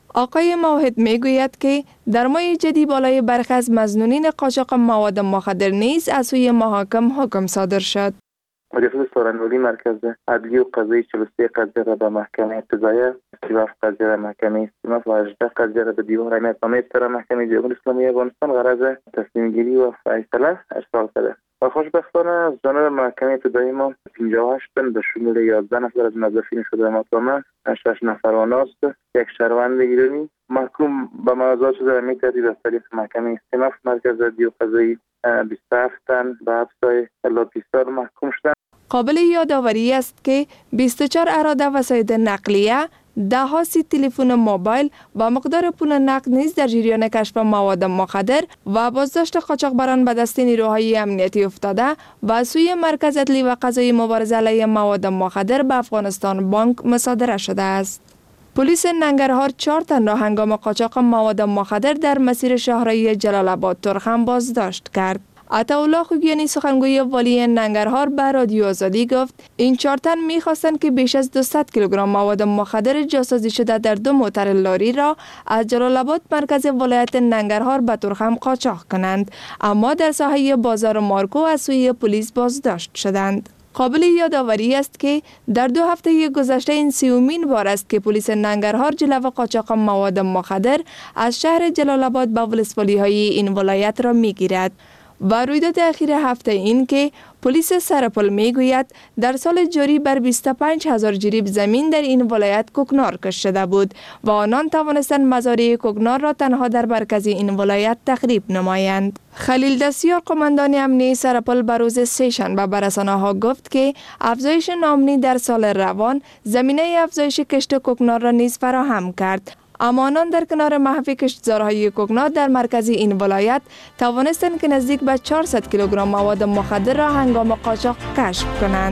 آقای موحد میگوید که در ماه جدی بالای برخی از مظنونین قاچاق مواد مخدر نیز از سوی محاکم حکم صادر شد. مجلس سخنوری مرکز عدلی و قضایی چهل و سه قضیه را به محکمه قضاییه، سی و هفت قضیه را محکمه استیناف و هجده قضیه را به دیوان رای محکمه در محکمه جمهوری اسلامی افغانستان غرض تصمیم گیری و فیصله ارسال کرده. و خوشبختانه از جانب محکمه ابتدایی ما پنجاه و هشت تن به شمول یازده نفر از موظفین صدر محکمه، شش نفر آناست، یک شهروند ایرانی محکوم به مجازات شده. می ترتیب از طریق محکمه استیناف مرکز عدلی و قضایی بیست و هفت تن به حبس الی بیست سال محکوم شدند. قابل یادآوری است که بیست و چهار اراده وسایل نقلیه، ده ها سی تلفن موبایل و مقدار پول نقد نیز در جریان کشف مواد مخدر و بازداشت قاچاقبران به دست نیروهای امنیتی افتاده و سوی مرکز عدلی و قضایی مبارزه علیه مواد مخدر به افغانستان بانک مصادره شده است. پلیس ننگرهار چهار تن را هنگام قاچاق مواد مخدر در مسیر شهرهای جلال آباد ترخم بازداشت کرد. عطاالله خوگیانی سخنگوی والی ننگرهار به رادیو آزادی گفت این چهار تن می‌خواستند که بیش از دویست کیلوگرم مواد مخدر جاسازی شده در دو موتر لاری را از جلال آباد مرکز ولایت ننگرهار به ترخم قاچاق کنند، اما در ساحه بازار مارکو از سوی پلیس بازداشت شدند. قابل یادآوری است که در دو هفته گذشته این سیومین بار است که پلیس ننگرهار جلو قاچاق مواد مخدر از شهر جلال آباد به ولسوالی‌های این ولایت را می‌گیرد. و رویداد اخیر هفته این که پلیس سرپل میگوید در سال جاری بر بیست و پنج هزار جریب زمین در این ولایت کوکنار کشته شده بود و آنان توانستند مزارع کوکنار را تنها در مرکز این ولایت تخریب نمایند. خلیل دستیار قماندان امنیتی سرپل به روز سه‌شنبه به رسانه‌ها گفت که افزایش ناامنی در سال روان زمینه افزایش کشت کوکنار را نیز فراهم کرد. اما آنان در کنار محو کشتزارهای کوکنار در مرکز این ولایت توانستند که نزدیک به چهارصد کیلوگرم مواد مخدر را هنگام قاچاق کشف کنند.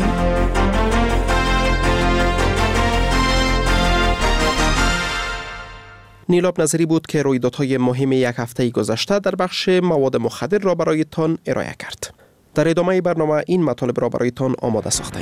نیلاب نظری بود که رویدادهای مهم یک هفته گذشته در بخش مواد مخدر را برایتان ارائه کرد. در ادامه برنامه این مطالب را برایتان آماده ساخته‌ایم.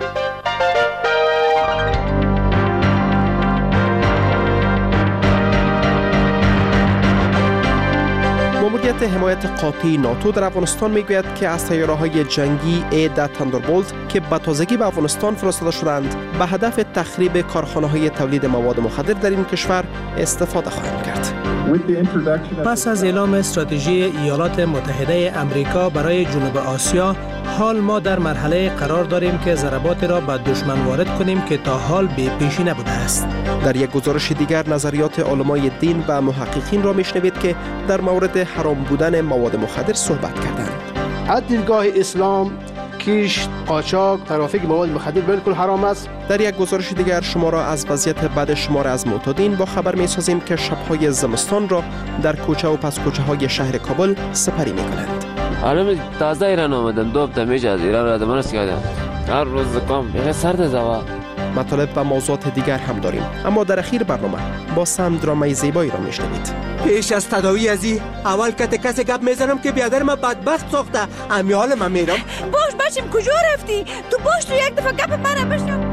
ماموریت حمایت قاطع ناتو در افغانستان میگوید که از طیاره‌های جنگی ای تاندربولت که به تازگی به افغانستان فرستاده شدند به هدف تخریب کارخانه‌های تولید مواد مخدر در این کشور استفاده خواهند کرد. پس از اعلام استراتژی ایالات متحده امریکا برای جنوب آسیا، حال ما در مرحله قرار داریم که ضربات را به دشمن وارد کنیم که تا حال بی پیشی نبوده است. در یک گزارش دیگر نظریات علمای دین و محققین را میشنوید که در مورد حرام بودن مواد مخدر صحبت کردند. از دیدگاه اسلام کشت، قاچاق، ترافیک مواد مخدر بالکل حرام است. در یک گزارش دیگر شما را از وضعیت بد شمار از معتادین با خبر می سازیم که شب‌های زمستان را در کوچه و پس کوچه های شهر کابل سپری می کنند. حالا تازه ایران آمدم، دو هفته میشه از ایران را دمنست کردم. هر روز زکام یه سرد زوا. مطالب و موضوعات دیگر هم داریم، اما در اخیر برنامه با سم درامای زیبایی را میشنوید. پیش از تداوی ازی اول کت کسی گپ میزنم که بیادر من بدبخت ساخته، امی حال من میرم. باش باشیم کجا رفتی؟ تو باش تو یک دفعه گپ من بشنو.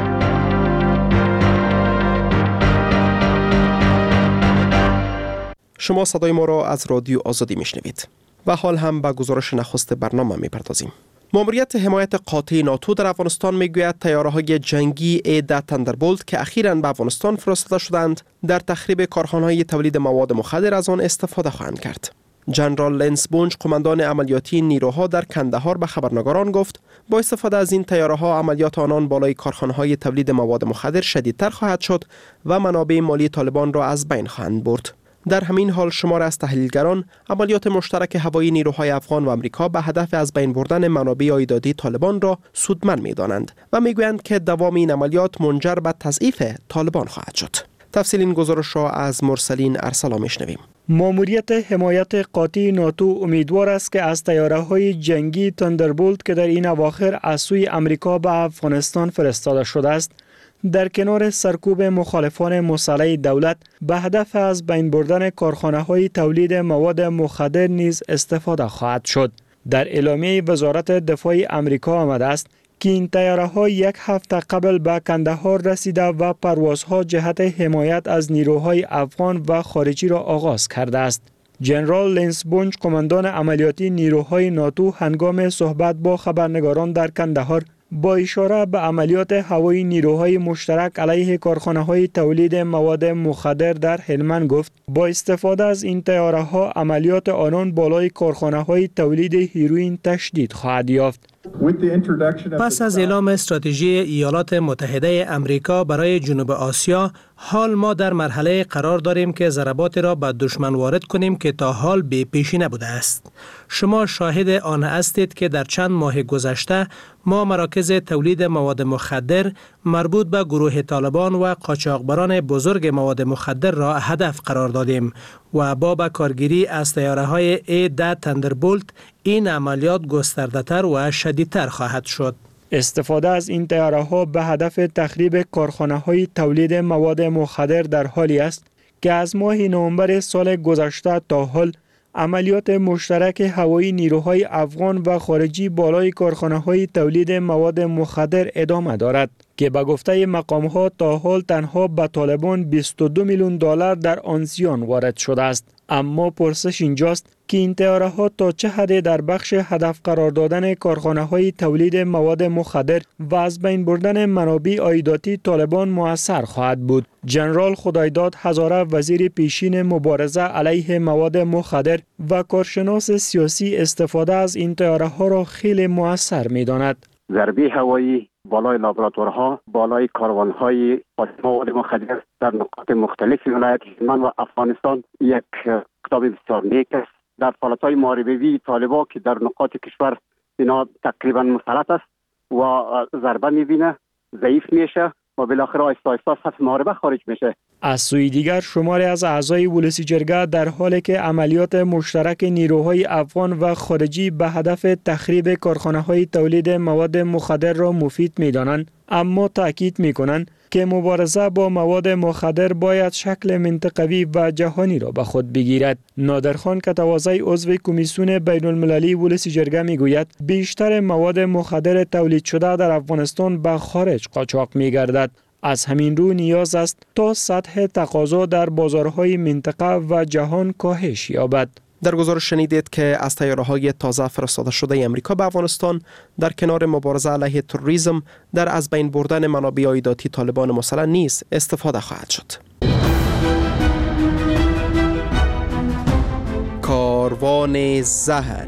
شما صدای ما را از رادیو آزادی میشنوید و حال هم به گزارش نخست برنامه میپردازیم. ماموریت حمایت قاطع ناتو در افغانستان میگوید طیاره‌های جنگی ای تاندربولت که اخیراً به افغانستان فرستاده شدند در تخریب کارخانه‌های تولید مواد مخدر از آن استفاده خواهند کرد. جنرال لنس بونج قماندان عملیاتی نیروها در کندهار به خبرنگاران گفت با استفاده از این طیاره‌ها عملیات آنان بالای کارخانه‌های تولید مواد مخدر شدیدتر خواهد شد و منابع مالی طالبان را از بین خواهند برد. در همین حال شمار از تحلیلگران عملیات مشترک هوایی نیروهای افغان و آمریکا به هدف از بین بردن منابع عایداتی طالبان را سودمند می‌دانند و می‌گویند که دوام این عملیات منجر به تضعیف طالبان خواهد شد. تفصیل این گزارش را از مرسلین ارسلا میشنویم. ماموریت حمایت قاطع ناتو امیدوار است که از طیاره‌های جنگی تاندربولت که در این اواخر از سوی آمریکا به افغانستان فرستاده شده است در کنار سرکوب مخالفان مسلح دولت به هدف از بین بردن کارخانه‌های تولید مواد مخدر نیز استفاده خواهد شد. در اعلامیه وزارت دفاع آمریکا آمده است که این تیاره ها یک هفته قبل به کندهار رسیده و پروازها جهت حمایت از نیروهای افغان و خارجی را آغاز کرده است. جنرال لنس بونج، کماندان عملیاتی نیروهای ناتو، هنگام صحبت با خبرنگاران در کندهار با اشاره به عملیات هوایی نیروهای مشترک علیه کارخانه‌های تولید مواد مخدر در هلمند گفت با استفاده از این طیاره‌ها عملیات آنان بالای کارخانه‌های تولید هیروئین تشدید خواهد یافت. پس از اعلام استراتژی ایالات متحده امریکا برای جنوب آسیا، حال ما در مرحله قرار داریم که ضربات را به دشمن وارد کنیم که تا حال بی پیشی نبوده است. شما شاهد آن هستید که در چند ماه گذشته ما مراکز تولید مواد مخدر مربوط به گروه طالبان و قاچاقبران بزرگ مواد مخدر را هدف قرار دادیم و با به کارگیری از طیاره‌های ای ده تندربولت این عملیات گسترده‌تر و شدیدتر خواهد شد. استفاده از این طیاره‌ها به هدف تخریب کارخانه‌های تولید مواد مخدر در حالی است که از ماه نوامبر سال گذشته تا حال عملیات مشترک هوایی نیروهای افغان و خارجی بالای کارخانه‌های تولید مواد مخدر ادامه دارد که به گفته مقام‌ها تا حال تنها به طالبان بیست و دو میلیون دلار در آن زیان وارد شده است. اما پرسش اینجاست که این طیاره‌ها تا چه حد در بخش هدف قرار دادن کارخانه‌های تولید مواد مخدر و از بین بردن منابع عایداتی طالبان مؤثر خواهد بود. جنرال خدایداد هزاره، وزیر پیشین مبارزه علیه مواد مخدر و کارشناس سیاسی، استفاده از این طیاره‌ها را خیلی مؤثر می‌داند. ضربه هوایی بالای لابراتوارها، بالای کاروان‌های مواد مخدر در نقاط مختلف ولایت هلمند و افغانستان یک اقدام بسیار نیک است. در فعالیت‌های محاربه‌ای طالبان که در نقاط کشور اینا تقریبا مسلط است و ضربه می‌بینه، ضعیف میشه و بالاخره آهسته آهسته از خط محاربه خارج میشه. از سوی دیگر شماری از اعضای ولسی جرگه در حالی که عملیات مشترک نیروهای افغان و خارجی به هدف تخریب کارخانه‌های تولید مواد مخدر را مفید می‌دانند، اما تأکید می‌کنند که مبارزه با مواد مخدر باید شکل منطقوی و جهانی را به خود بگیرد. نادرخان کتوازی، عضو کمیسیون بین المللی ولسی جرگه میگوید بیشتر مواد مخدر تولید شده در افغانستان به خارج قاچاق می‌گردد. از همین رو نیاز است تا سطح تقاضا در بازارهای منطقه و جهان کاهش یابد. در گزارش شنیدید که از طیاره‌های تازه فرستاده شده امریکا به افغانستان در کنار مبارزه علیه تروریسم در از بین بردن منابع عایداتی طالبان مسلح نیز استفاده خواهد شد. کاروان زهر.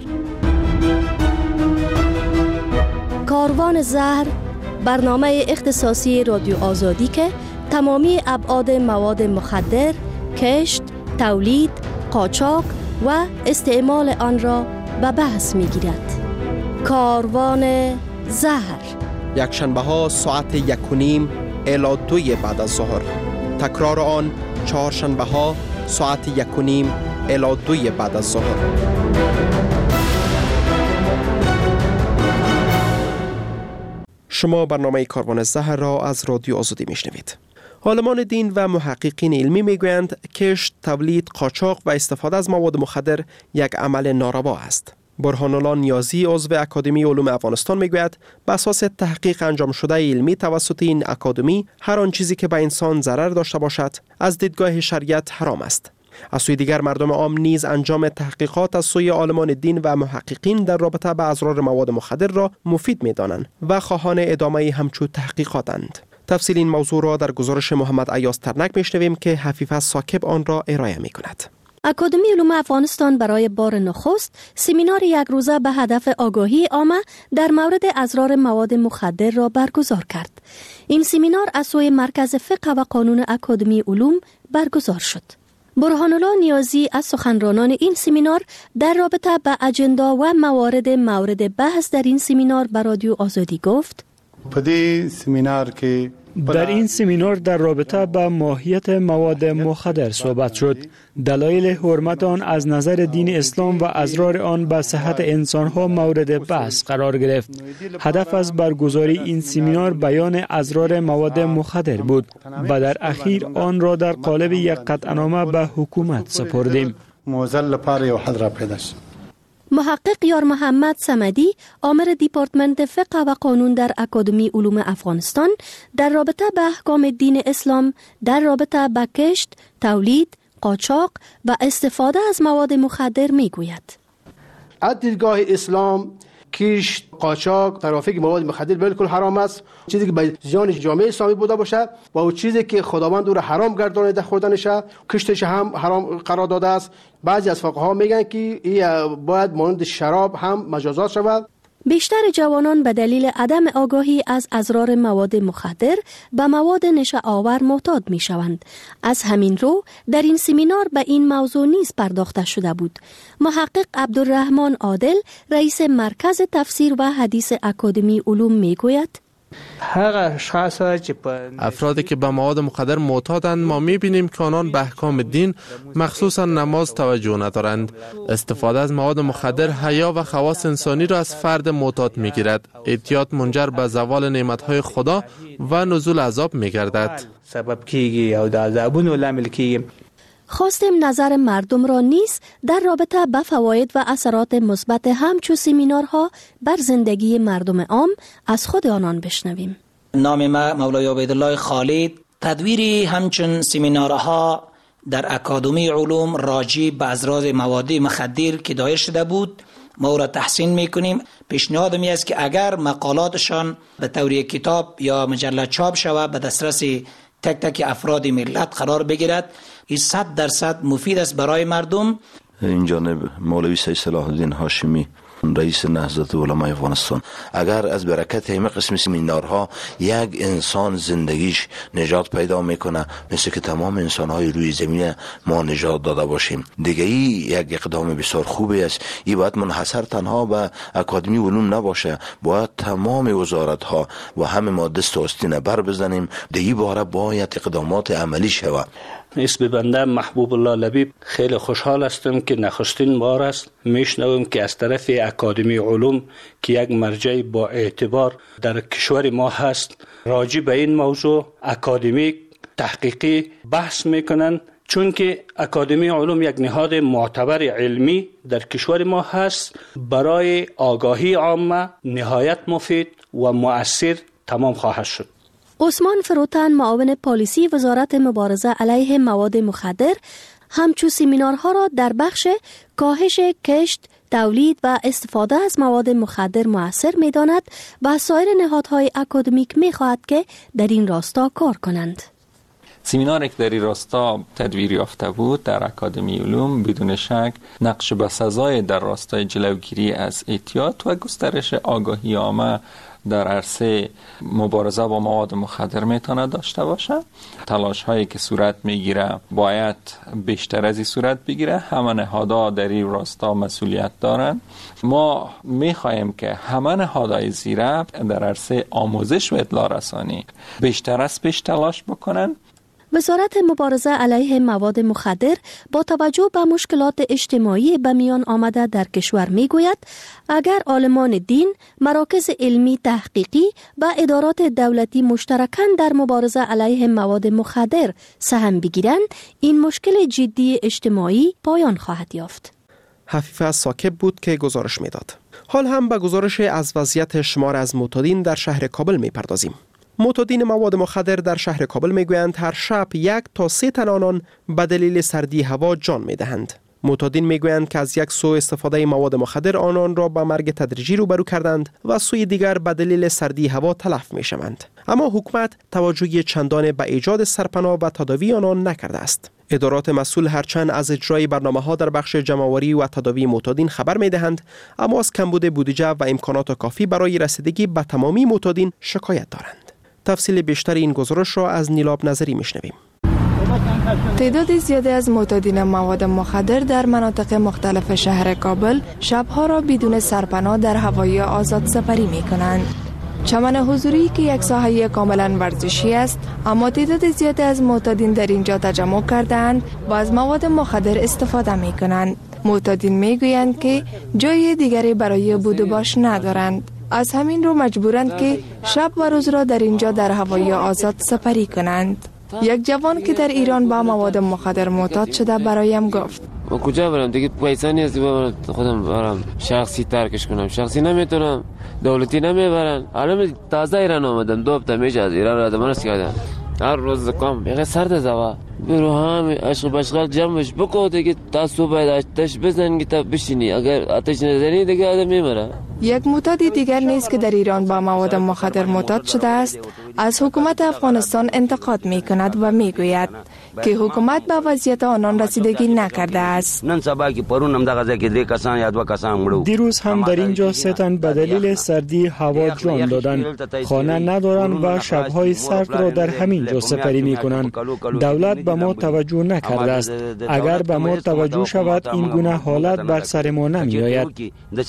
کاروان زهر برنامه اختصاصی رادیو آزادی که تمامی ابعاد مواد مخدر، کشت، تولید، قاچاق و استعمال آن را به بحث می گیرد. کاروان زهر، یک شنبه ها ساعت یک و نیم الی دوی بعد از ظهر. تکرار آن چهار شنبه ها ساعت یک و نیم الی دوی بعد از ظهر. شما برنامه کاروان زهر را از رادیو آزادی میشنوید. عالمان دین و محققین علمی میگویند کشت، تولید، قاچاق و استفاده از مواد مخدر یک عمل ناروا است. برهان الله نیازی، عضو اکادمی علوم افغانستان میگوید به اساس تحقیق انجام شده علمی توسط این اکادمی هر آن چیزی که به انسان ضرر داشته باشد از دیدگاه شریعت حرام است. از سوی دیگر مردم عام نیز انجام تحقیقات از سوی عالمان دین و محققین در رابطه با اضرار مواد مخدر را مفید می‌دانند و خواهان ادامه همچون تحقیقاتند. تفصیل این موضوع را در گزارش محمد ایاز ترنک میشنویم که حفیظ ساکب آن را ارائه می‌کند. اکادمی علوم افغانستان برای بار نخست سمینار یک روزه به هدف آگاهی عامه در مورد اضرار مواد مخدر را برگزار کرد. این سمینار از سوی مرکز فقه و قانون اکادمی علوم برگزار شد. برهان الله نیازی از سخنرانان این سمینار در رابطه با اجندا و موارد مورد بحث در این سمینار به رادیو آزادی گفت: پدی سمینار که در این سمینار در رابطه با ماهیت مواد مخدر صحبت شد. دلایل حرمت آن از نظر دین اسلام و اضرار آن به صحت انسانها مورد بحث قرار گرفت. هدف از برگزاری این سمینار بیان اضرار مواد مخدر بود و در اخیر آن را در قالب یک قطعنامه به حکومت سپردیم. موزل لپاره و حد را پیدا شد. محقق یار محمد صمدی، آمر دیپارتمنت فقه و قانون در اکادمی علوم افغانستان، در رابطه به احکام دین اسلام در رابطه به کشت، تولید، قاچاق و استفاده از مواد مخدر می گوید. از دیدگاه اسلام کشت، قاچاق، ترافیک مواد مخدر بالکل حرام است. چیزی که به زیان جامعه اسلامی بوده باشه و اون چیزی که خداوند او را حرام گردانیده خوردنشه، کشتش هم حرام قرار داده است. بعضی از فقها میگن که این باید مانند شراب هم مجازات شود. بیشتر جوانان به دلیل عدم آگاهی از اضرار مواد مخدر به مواد نشه آور معتاد می شوند. از همین رو در این سمینار به این موضوع نیز پرداخته شده بود. محقق عبدالرحمن عادل، رئیس مرکز تفسیر و حدیث اکادمی علوم می گوید: افرادی که به مواد مخدر معتادند، ما می‌بینیم که آنان به احکام دین مخصوصا نماز توجه ندارند. استفاده از مواد مخدر حیا و خواص انسانی را از فرد معتاد می‌گیرد. اعتیاد منجر به زوال نعمت‌های خدا و نزول عذاب می‌گردد. خواستیم نظر مردم را نیز در رابطه با فواید و اثرات مثبت همچو سمینارها بر زندگی مردم عام از خود آنان بشنویم. نام ما مولای عبیدالله خالد. تدویر همچون سمینارها در اکادمی علوم راجع به اضرار مواد مخدر که دایر شده بود ما را تحسین میکنیم. پیشنهاد می است که اگر مقالاتشان به طور کتاب یا مجله چاپ شود به دسترس تک تک افراد ملت قرار بگیرد، این صد درصد مفید است برای مردم. این جانب مولوی سید صلاح الدین هاشمی، رئیس نهضت علمای افغانستان، اگر از برکت همه قسم سمینارها یک انسان زندگیش نجات پیدا میکنه، مثل که تمام انسانهای روی زمین ما نجات داده باشیم، دیگه ای یک اقدام بسیار خوبی است. این باید منحصر تنها به اکادمی علوم نباشه، باید تمام وزارت ها و همه ما دست و آستین بر بزنیم. دیگه باره باید اقدامات عملی شود. اسم بنده محبوب الله لبیب. خیلی خوشحال هستم که نخستین بار است میشنوم که از طرف اکادمی علوم که یک مرجع با اعتبار در کشور ما هست راجع به این موضوع اکادمیک تحقیقی بحث میکنن، چون که اکادمی علوم یک نهاد معتبر علمی در کشور ما هست. برای آگاهی عامه نهایت مفید و مؤثر تمام خواهد شد. عثمان فروتن، معاون پالیسی وزارت مبارزه علیه مواد مخدر، همچو سمینارها را در بخش کاهش کشت، تولید و استفاده از مواد مخدر مؤثر می داند و سایر نهادهای اکادمیک می خواهد که در این راستا کار کنند. سمیناری که در این راستا تدویر یافته بود در اکادمی علوم بدون شک نقش بسزای در راستای جلوگیری از اعتیاد و گسترش آگاهی عامه در عرصه مبارزه با مواد مخدر میتونه داشته باشه. تلاش هایی که صورت میگیره باید بیشتر از این صورت بگیره. همه نهادها در این راستا مسئولیت دارن. ما میخواهیم که همه نهادهای زیره در عرصه آموزش و اطلاع رسانی بیشتر از پیش تلاش بکنن. وزارت مبارزه علیه مواد مخدر با توجه به مشکلات اجتماعی به میان آمده در کشور میگوید اگر عالمان دین، مراکز علمی تحقیقی و ادارات دولتی مشترکاً در مبارزه علیه مواد مخدر سهم بگیرند، این مشکل جدی اجتماعی پایان خواهد یافت. حفیف از ساکب بود که گزارش میداد. حال هم به گزارش از وضعیت شمار از معتادین در شهر کابل میپردازیم. معتادین مواد مخدر در شهر کابل میگویند هر شب یک تا سه تن آنان به دلیل سردی هوا جان میدهند. معتادین میگویند که از یک سو استفاده مواد مخدر آنان را به مرگ تدریجی روبرو کردند و از سوی دیگر به دلیل سردی هوا تلف میشوند. اما حکومت توجهی چندان به ایجاد سرپناه و تداوی آنان نکرده است. ادارات مسئول هرچند از اجرای برنامه‌ها در بخش جمع‌آوری و تداوی معتادین خبر می‌دهند، اما از کمبود بودجه و امکانات کافی برای رسیدگی به تمامی معتادین شکایت دارند. تفصیل بیشتر این گزارش را از نیلاب نظری میشنویم. تعداد زیادی از معتادین مواد مخدر در مناطق مختلف شهر کابل شبها را بدون سرپناه در هوای آزاد سپری می کنند. چمن حضوری که یک ساحه کاملا ورزشی است، اما تعداد زیادی از معتادین در اینجا تجمع کردند و از مواد مخدر استفاده می کنند. معتادین می گویند که جای دیگری برای بود و باش ندارند. از همین رو مجبورند که شب و روز را در اینجا در هوای آزاد سپری کنند. یک جوان که در ایران با مواد مخدر معتاد شده برایم گفت من کجا برم دیگه؟ پیسه نیست برم خودم برم شخصی ترکش کنم. شخصی نمیتونم، دولتی نمیبرن. حالا تازه ایران آمدم، دو هفته میشه از ایران رفتم. من کردم هر روز کام میگه سرد زوا برو هم عشق بشغال جمعش بکو دیگه تا صبح آتش بزن که تا بشینی. اگر آتش نزنی دیگه آدم میمره. یک معتاد دیگر نیست که در ایران با مواد مخدر معتاد شده است از حکومت افغانستان انتقاد می کند و می گوید که حکومت به وضعیت آنان رسیدگی نکرده است. نن سبا که پرون هم دغه که درې کسان یا دوه کسان مړو. دیروز هم در اینجا سه تن به دلیل سردی هوا جان دادند. خانه ندارند و شبهای سرد را در همین جا سپری می کنند. دولت به ما توجه نکرده است. اگر به ما توجه شود این گونه حالت بر سر ما نمی آید.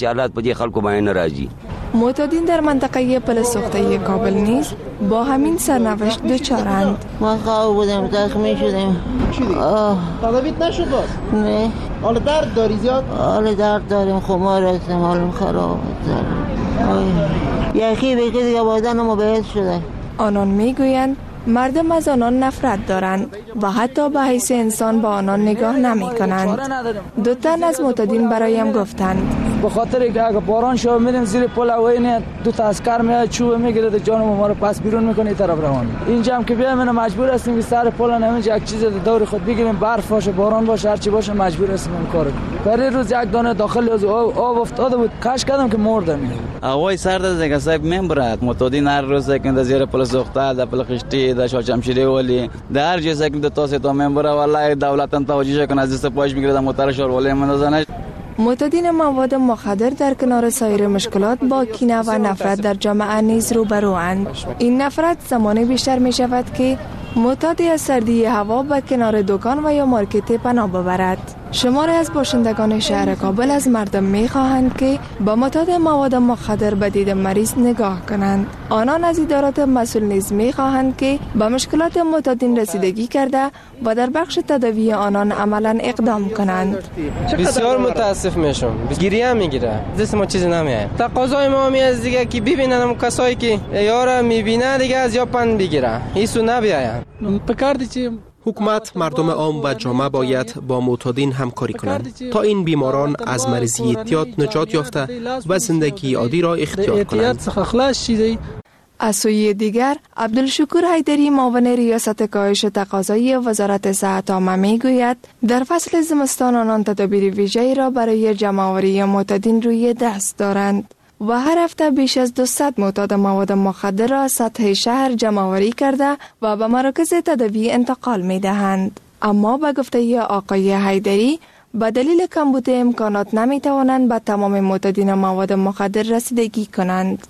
معتادین در منطقه پلسوخته کابل نیز با همین سرنوشت دچارند. ما خواب بودم زخمی شدیم. تداویت نشد باز؟ نه. حال درد داری زیاد؟ حال درد داریم، خمار هستم، حالم خراب یخی بگه دیگه بازن ما بهت شده. آنان میگویند مردم از آنان نفرت دارند و حتی به حیث انسان با آنان نگاه نمی کنند. دو تن از معتادین برایم گفتند به خاطر که اگه باران شو میریم زیر پل هوایی دو تا اسکر میاد چوب میگیره جان ما رو پس بیرون میکنه این طرف روان. اینجا هم که بیایم مجبور هستیم که سر پل نمیشه یک چیز دور خود بگیریم، برف باشه باران باشه هر چی باشه مجبور هستیم این کارو. برای روز یک دانه داخل از آب افتاده بود کش کردم که مردم. هوای سرد از دیگه صاحب میبرد. معتادین هر روز که زیر پل سوخته در پل خشتی در شمشیری ولی در هر جای که تا سه تا میبره والله دولت توجه کنه از دست پاش میگیره موتورش رو ولی مندازنش. معتادین مواد مخدر در کنار سایر مشکلات با کینه و نفرت در جامعه نیز روبروند. این نفرت زمانی بیشتر می شود که معتادی از سردی هوا به کنار دکان و یا مارکت پناه ببرد. شماری از باشندگان شهر کابل از مردم می خواهند که با معتاد مواد مخدر به دید مریض نگاه کنند. آنان از ادارات مسئول نیز می خواهند که به مشکلات معتادین رسیدگی کرده و در بخش تداوی آنان عملا اقدام کنند. بسیار متاسف میشم. گریه میگیره. دست ما چیزی نمیاد. تقاضای ما می از دیگه که ببینن کسایی که یارا میبینه دیگه از یا پن بگیره. هیچ نبیاین. پکاردی چی حکومت، مردم عام و جامعه باید با معتادین همکاری کنند تا این بیماران از مرضی اعتیاد نجات یافته و زندگی عادی را اختیار کنند. از سوی دیگر عبدالشکور حیدری معاون ریاست کاهش تقاضای وزارت صحت عامه میگوید در فصل زمستان آنان تدابیر ویژه‌ای را برای جمع‌آوری معتادین روی دست دارند و هر هفته بیش از دویست معتاد مواد مخدر را از سطح شهر جمع‌آوری کرده و به مراکز تداوی انتقال می دهند. اما به گفته آقای حیدری به دلیل کمبود امکانات نمی توانند به تمام معتادین مواد مخدر رسیدگی کنند.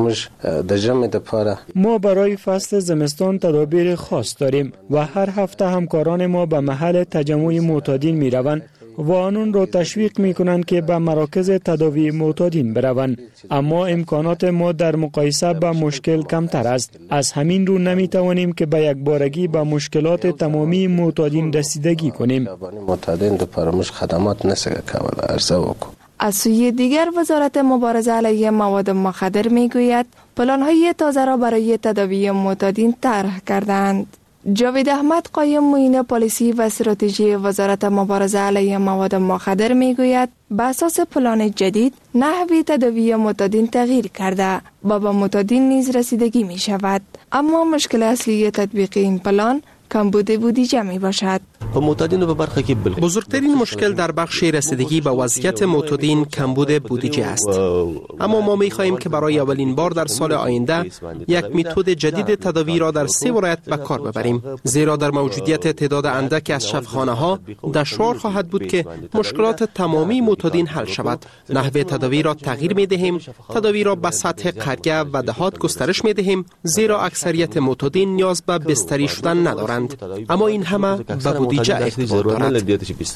ما برای فصل زمستان تدابیر خاص داریم و هر هفته همکاران ما به محل تجمع معتادین می روند و آنان را تشویق می کنند که به مراکز تداوی معتادین بروند. اما امکانات ما در مقایسه با مشکل کمتر است. از همین رو نمی توانیم که به یک بارگی به مشکلات تمامی معتادین رسیدگی کنیم. معتادین دو پرمش خدمات نسه کامل عرضه وکو. از سوی دیگر وزارت مبارزه علیه مواد مخدر می گوید پلان‌های تازه را برای تداوی معتادین طرح کردند. جاوید احمد قایم معین پالیسی و استراتژی وزارت مبارزه علیه مواد مخدر می گوید به اساس پلان جدید نحوی تداوی معتادین تغییر کرده و به معتادین نیز رسیدگی می شود. اما مشکل اصلی تطبیق این پلان کمبود بودجه می باشد. بزرگترین مشکل در بخش رسیدگی به وضعیت معتادین کمبود بودجه است. اما ما می خواهیم که برای اولین بار در سال آینده یک متد جدید تداوی را در سه ولایت به کار ببریم، زیرا در موجودیت تعداد اندک از شفاخانه ها دشوار خواهد بود که مشکلات تمامی معتادین حل شود. نحوه تداوی را تغییر می دهیم، تداوی را به سطح قریه و دهات گسترش می دهیم، زیرا اکثریت معتادین نیاز به بستری شدن ندارند. اما این همه به بودجه اعتبار دارد.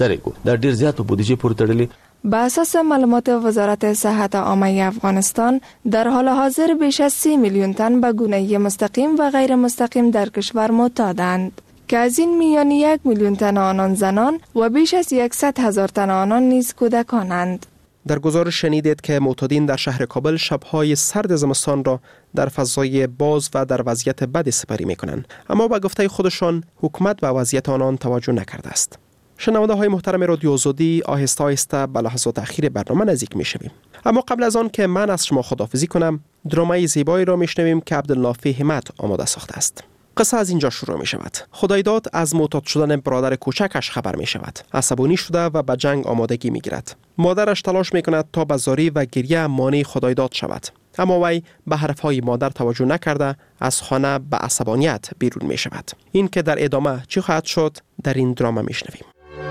به اساس معلومات وزارت صحت عامه افغانستان در حال حاضر بیش از سی میلیون تن به گونه مستقیم و غیر مستقیم در کشور معتادند که از این میان یک میلیون تن آنان زنان و بیش از صد هزار تن آنان نیز کودکانند. در گزارش شنیدید که معتادین در شهر کابل شبهای سرد زمستان را در فضای باز و در وضعیت بد سپری می کنند، اما با گفته خودشان حکومت به وضعیت آنان توجه نکرده است. شنونده های محترم رادیو آزادی، آهسته آهسته به لحظات اخیر برنامه نزدیک می شویم. اما قبل از آن که من از شما خداحافظی کنم، درامای زیبایی را می شنویم که عبدالنافع همت آماده ساخته است. قصه از اینجا شروع می شود. خدایداد از معتاد شدن برادر کوچکش خبر می شود. عصبانی شده و به جنگ آمادگی می گیرد. مادرش تلاش می کند تا به زاری و گریه مانع خدایداد شود. اما وی به حرفهای مادر توجه نکرده از خانه به عصبانیت بیرون می شود. این که در ادامه چی خواهد شد در این دراما می شنویم.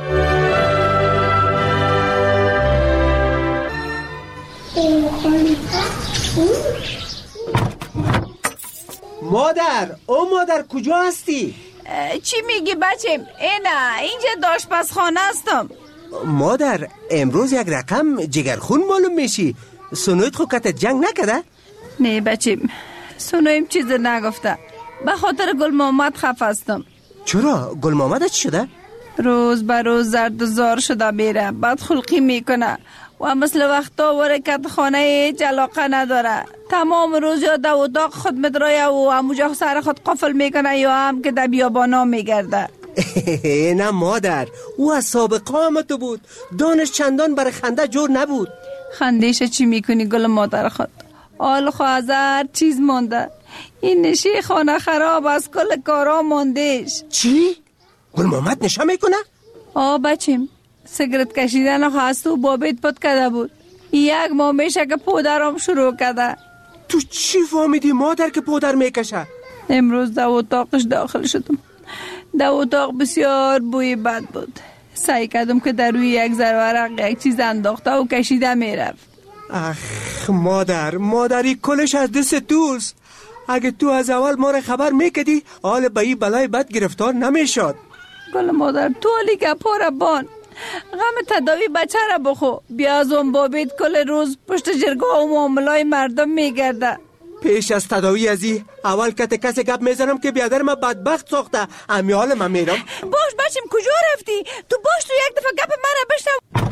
مادر، او مادر کجا هستی؟ چی میگی بچم؟ اینا اینجا داشپزخانه هستم. مادر، امروز یک رقم جگرخون معلوم میشی. سنویت خو کت جنگ نکده؟ نه بچم، سنویم چیز نگفته. به خاطر گل محمد خفه هستم. چرا؟ گل محمد چی شده؟ روز به روز زرد و زار شده میره، بد خلقی میکنه و مثل وقتا ورکت خانه جلاقه نداره. تمام روز یا در اتاق خود مدرایه و همونجا سر خود قفل میکنه یا هم که در بیابانا میگرده. نه مادر، او از سابقه آمده بود. دانش چندان برای خنده جور نبود. خندیش چی میکنی گل مادر خود؟ آل خوازر چیز مانده. این نشی خانه خراب از کل کارا ماندهش. چی؟ گل محمد نشه میکنه؟ آه بچیم، سیگرت کشیدن خواست و بابیت پد کده بود. یک ماه میشه که پودرم شروع کده. تو چی فهمیدی مادر که پودر میکشه؟ امروز در اتاقش داخل شدم. در اتاق بسیار بوی بد بود. سعی کردم که در روی یک ذره یک چیز انداخته و کشیده میرفت. اخ مادر، مادری کلش از دست توست. اگه تو از اول ما را خبر میکدی حال به این بلای بد گرفتار نمیشد. گل مادر، تو علی گپا را بان. غم تداوی بچه را بخو. بیا از اون بابید کل روز پشت جرگاه و معاملای مردم میگرده. پیش از تداوی ازی اول کت کسی گپ میزنم که بیادر من بدبخت ساخته. امی حال من میرم. باش بچیم، کجا رفتی؟ تو باش تو یک دفعه گپ من را بشنو.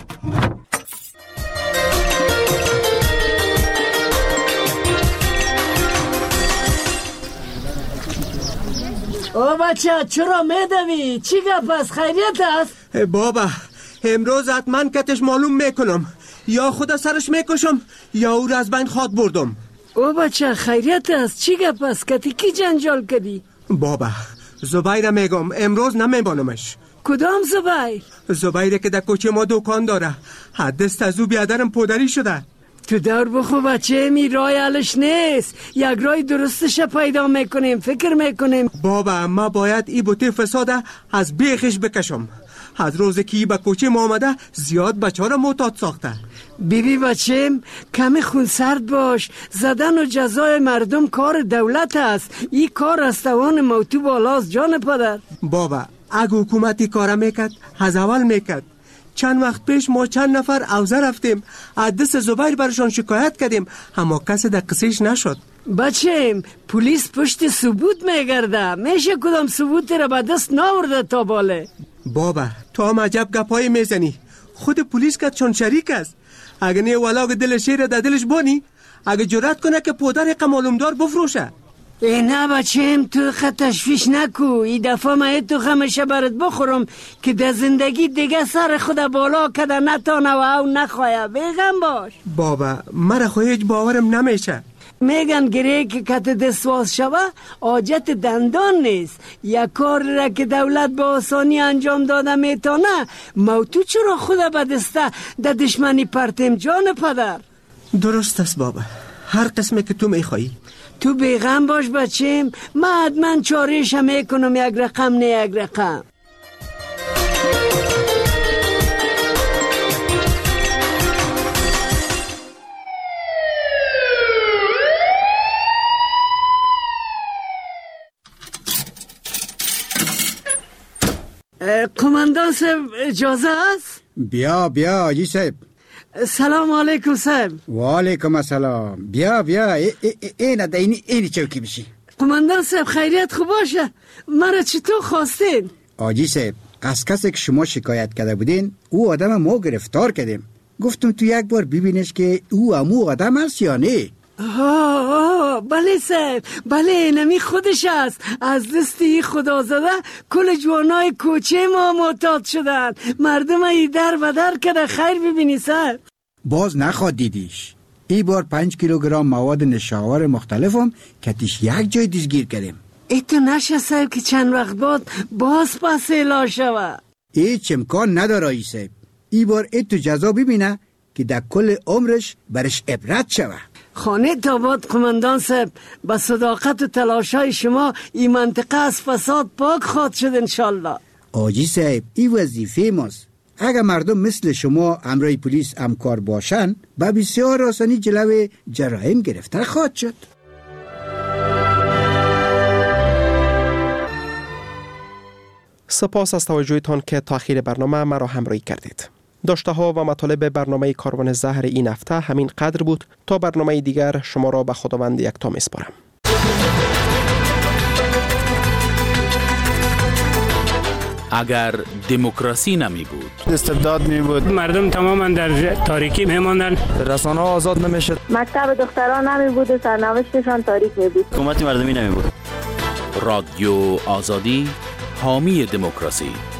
او بچه چرا میدوی؟ چی گپ است؟ خیریت است؟ بابا امروز حتما کتش معلوم میکنم. یا خدا سرش میکشم یا او را از بین خواد بردم. او بچه خیریت است؟ چی گپ است؟ کتی کی جنجال کردی؟ بابا زبیر میگم، امروز نمیبانمش. کدام زبیر؟ زبیر که در کوچه ما دکان داره. حدست از او بیادرم پودری شده. تو دور بخو بچه، می رای علش نیست. یک رای درستش پیدا میکنیم، فکر میکنیم. بابا ما باید ای بوته فساده از بیخش بکشم. از روز که ای به کوچه ما آمده زیاد بچه را معتاد ساخته. بیبی بچم کمی خونسرد باش. زدن و جزای مردم کار دولت است. این کار از توان موتو بالاست جان پدر. بابا اگه حکومتی کار میکرد از اول میکرد. چند وقت پیش ما چند نفر اوزه رفتیم، از دست زبیر برشان شکایت کردیم، اما کسی در قصیش نشد. بچم پلیس پشت ثبوت میگرده. میشه کدام ثبوت را به دست ناورده تا باله. بابا تو هم عجب گپایی میزنی. خود پلیس که چون شریک است. اگه نه ولاغ دل شیر در دلش بانی، اگه جرأت کنه که پودر یک معلومدار بفروشه. ای نه بچم تو خط تشویش نکو. ای دفعه من تو خمشه برات بخورم که در زندگی دیگه سر خود بالا کده نتانه و او نخواه. بیغم باش. بابا مرا خو هیچ باورم نمیشه. میگن گره که کت دستواز شوه حاجت دندان نیست. یک کار را که دولت به آسانی انجام داده میتونه، موتو چرا خود به دسته در دشمنی پرتیم جان پدر؟ درست است بابا، هر قسمه که تو میخوایی. تو بیغم باش بچیم، من حتما چاریش میکنم، یک رقم نه یک رقم. قماندان صاحب اجازه است؟ بیا بیا آجی صاحب. سلام علیکم صاحب. و علیکم السلام. بیا بیا این این این چوکی بشی. قماندان صاحب خیریت خوب باشه. مرا چطور خواستین؟ آجی صاحب از کسی که شما شکایت کرده بودین او آدم ما گرفتار کردیم. گفتم تو یک بار ببینش که او همو آدم هست یا نه. آه آه بله صاحب، بله نمی خودش است. از دستی خدا زده کل جوانای کوچه ما معتاد شدن. مردم ای در و در کرده. خیر ببینی صاحب. باز نخواد دیدیش. ای بار پنج کیلوگرم مواد نشاور مختلفم که تیش یک جای دستگیر کردیم. ای تو نشه صاحب که چند وقت بعد باز پس اعلان شوه. هیچ امکان نداره ای صاحب. ای بار ای تو جزا ببینه که در کل عمرش برش عبرت شوه. خانه تاباد قماندان صاحب، با صداقت و تلاشای شما این منطقه از فساد پاک خواد شد انشالله. آجی صاحب این وظیفه ماست. اگر مردم مثل شما امرای پلیس همکار باشن با بسیار آسانی جلوی جرایم گرفتن خواهد شد. سپاس از توجهتان که تا آخر برنامه مرا همراهی کردید. داشته ها و مطالب برنامه کاروان زهر این هفته همین قدر بود. تا برنامه دیگر شما را به خداوند یکتا میسپارم. اگر دموکراسی نمی بود، استبداد می بود، مردم تماما در تاریکی می ماندن، رسانه ها آزاد نمی شد، مکتب دختران نمی بود و سرنوشتشان تاریک می بود، حکومت مردمی نمی بود. رادیو آزادی حامی دموکراسی.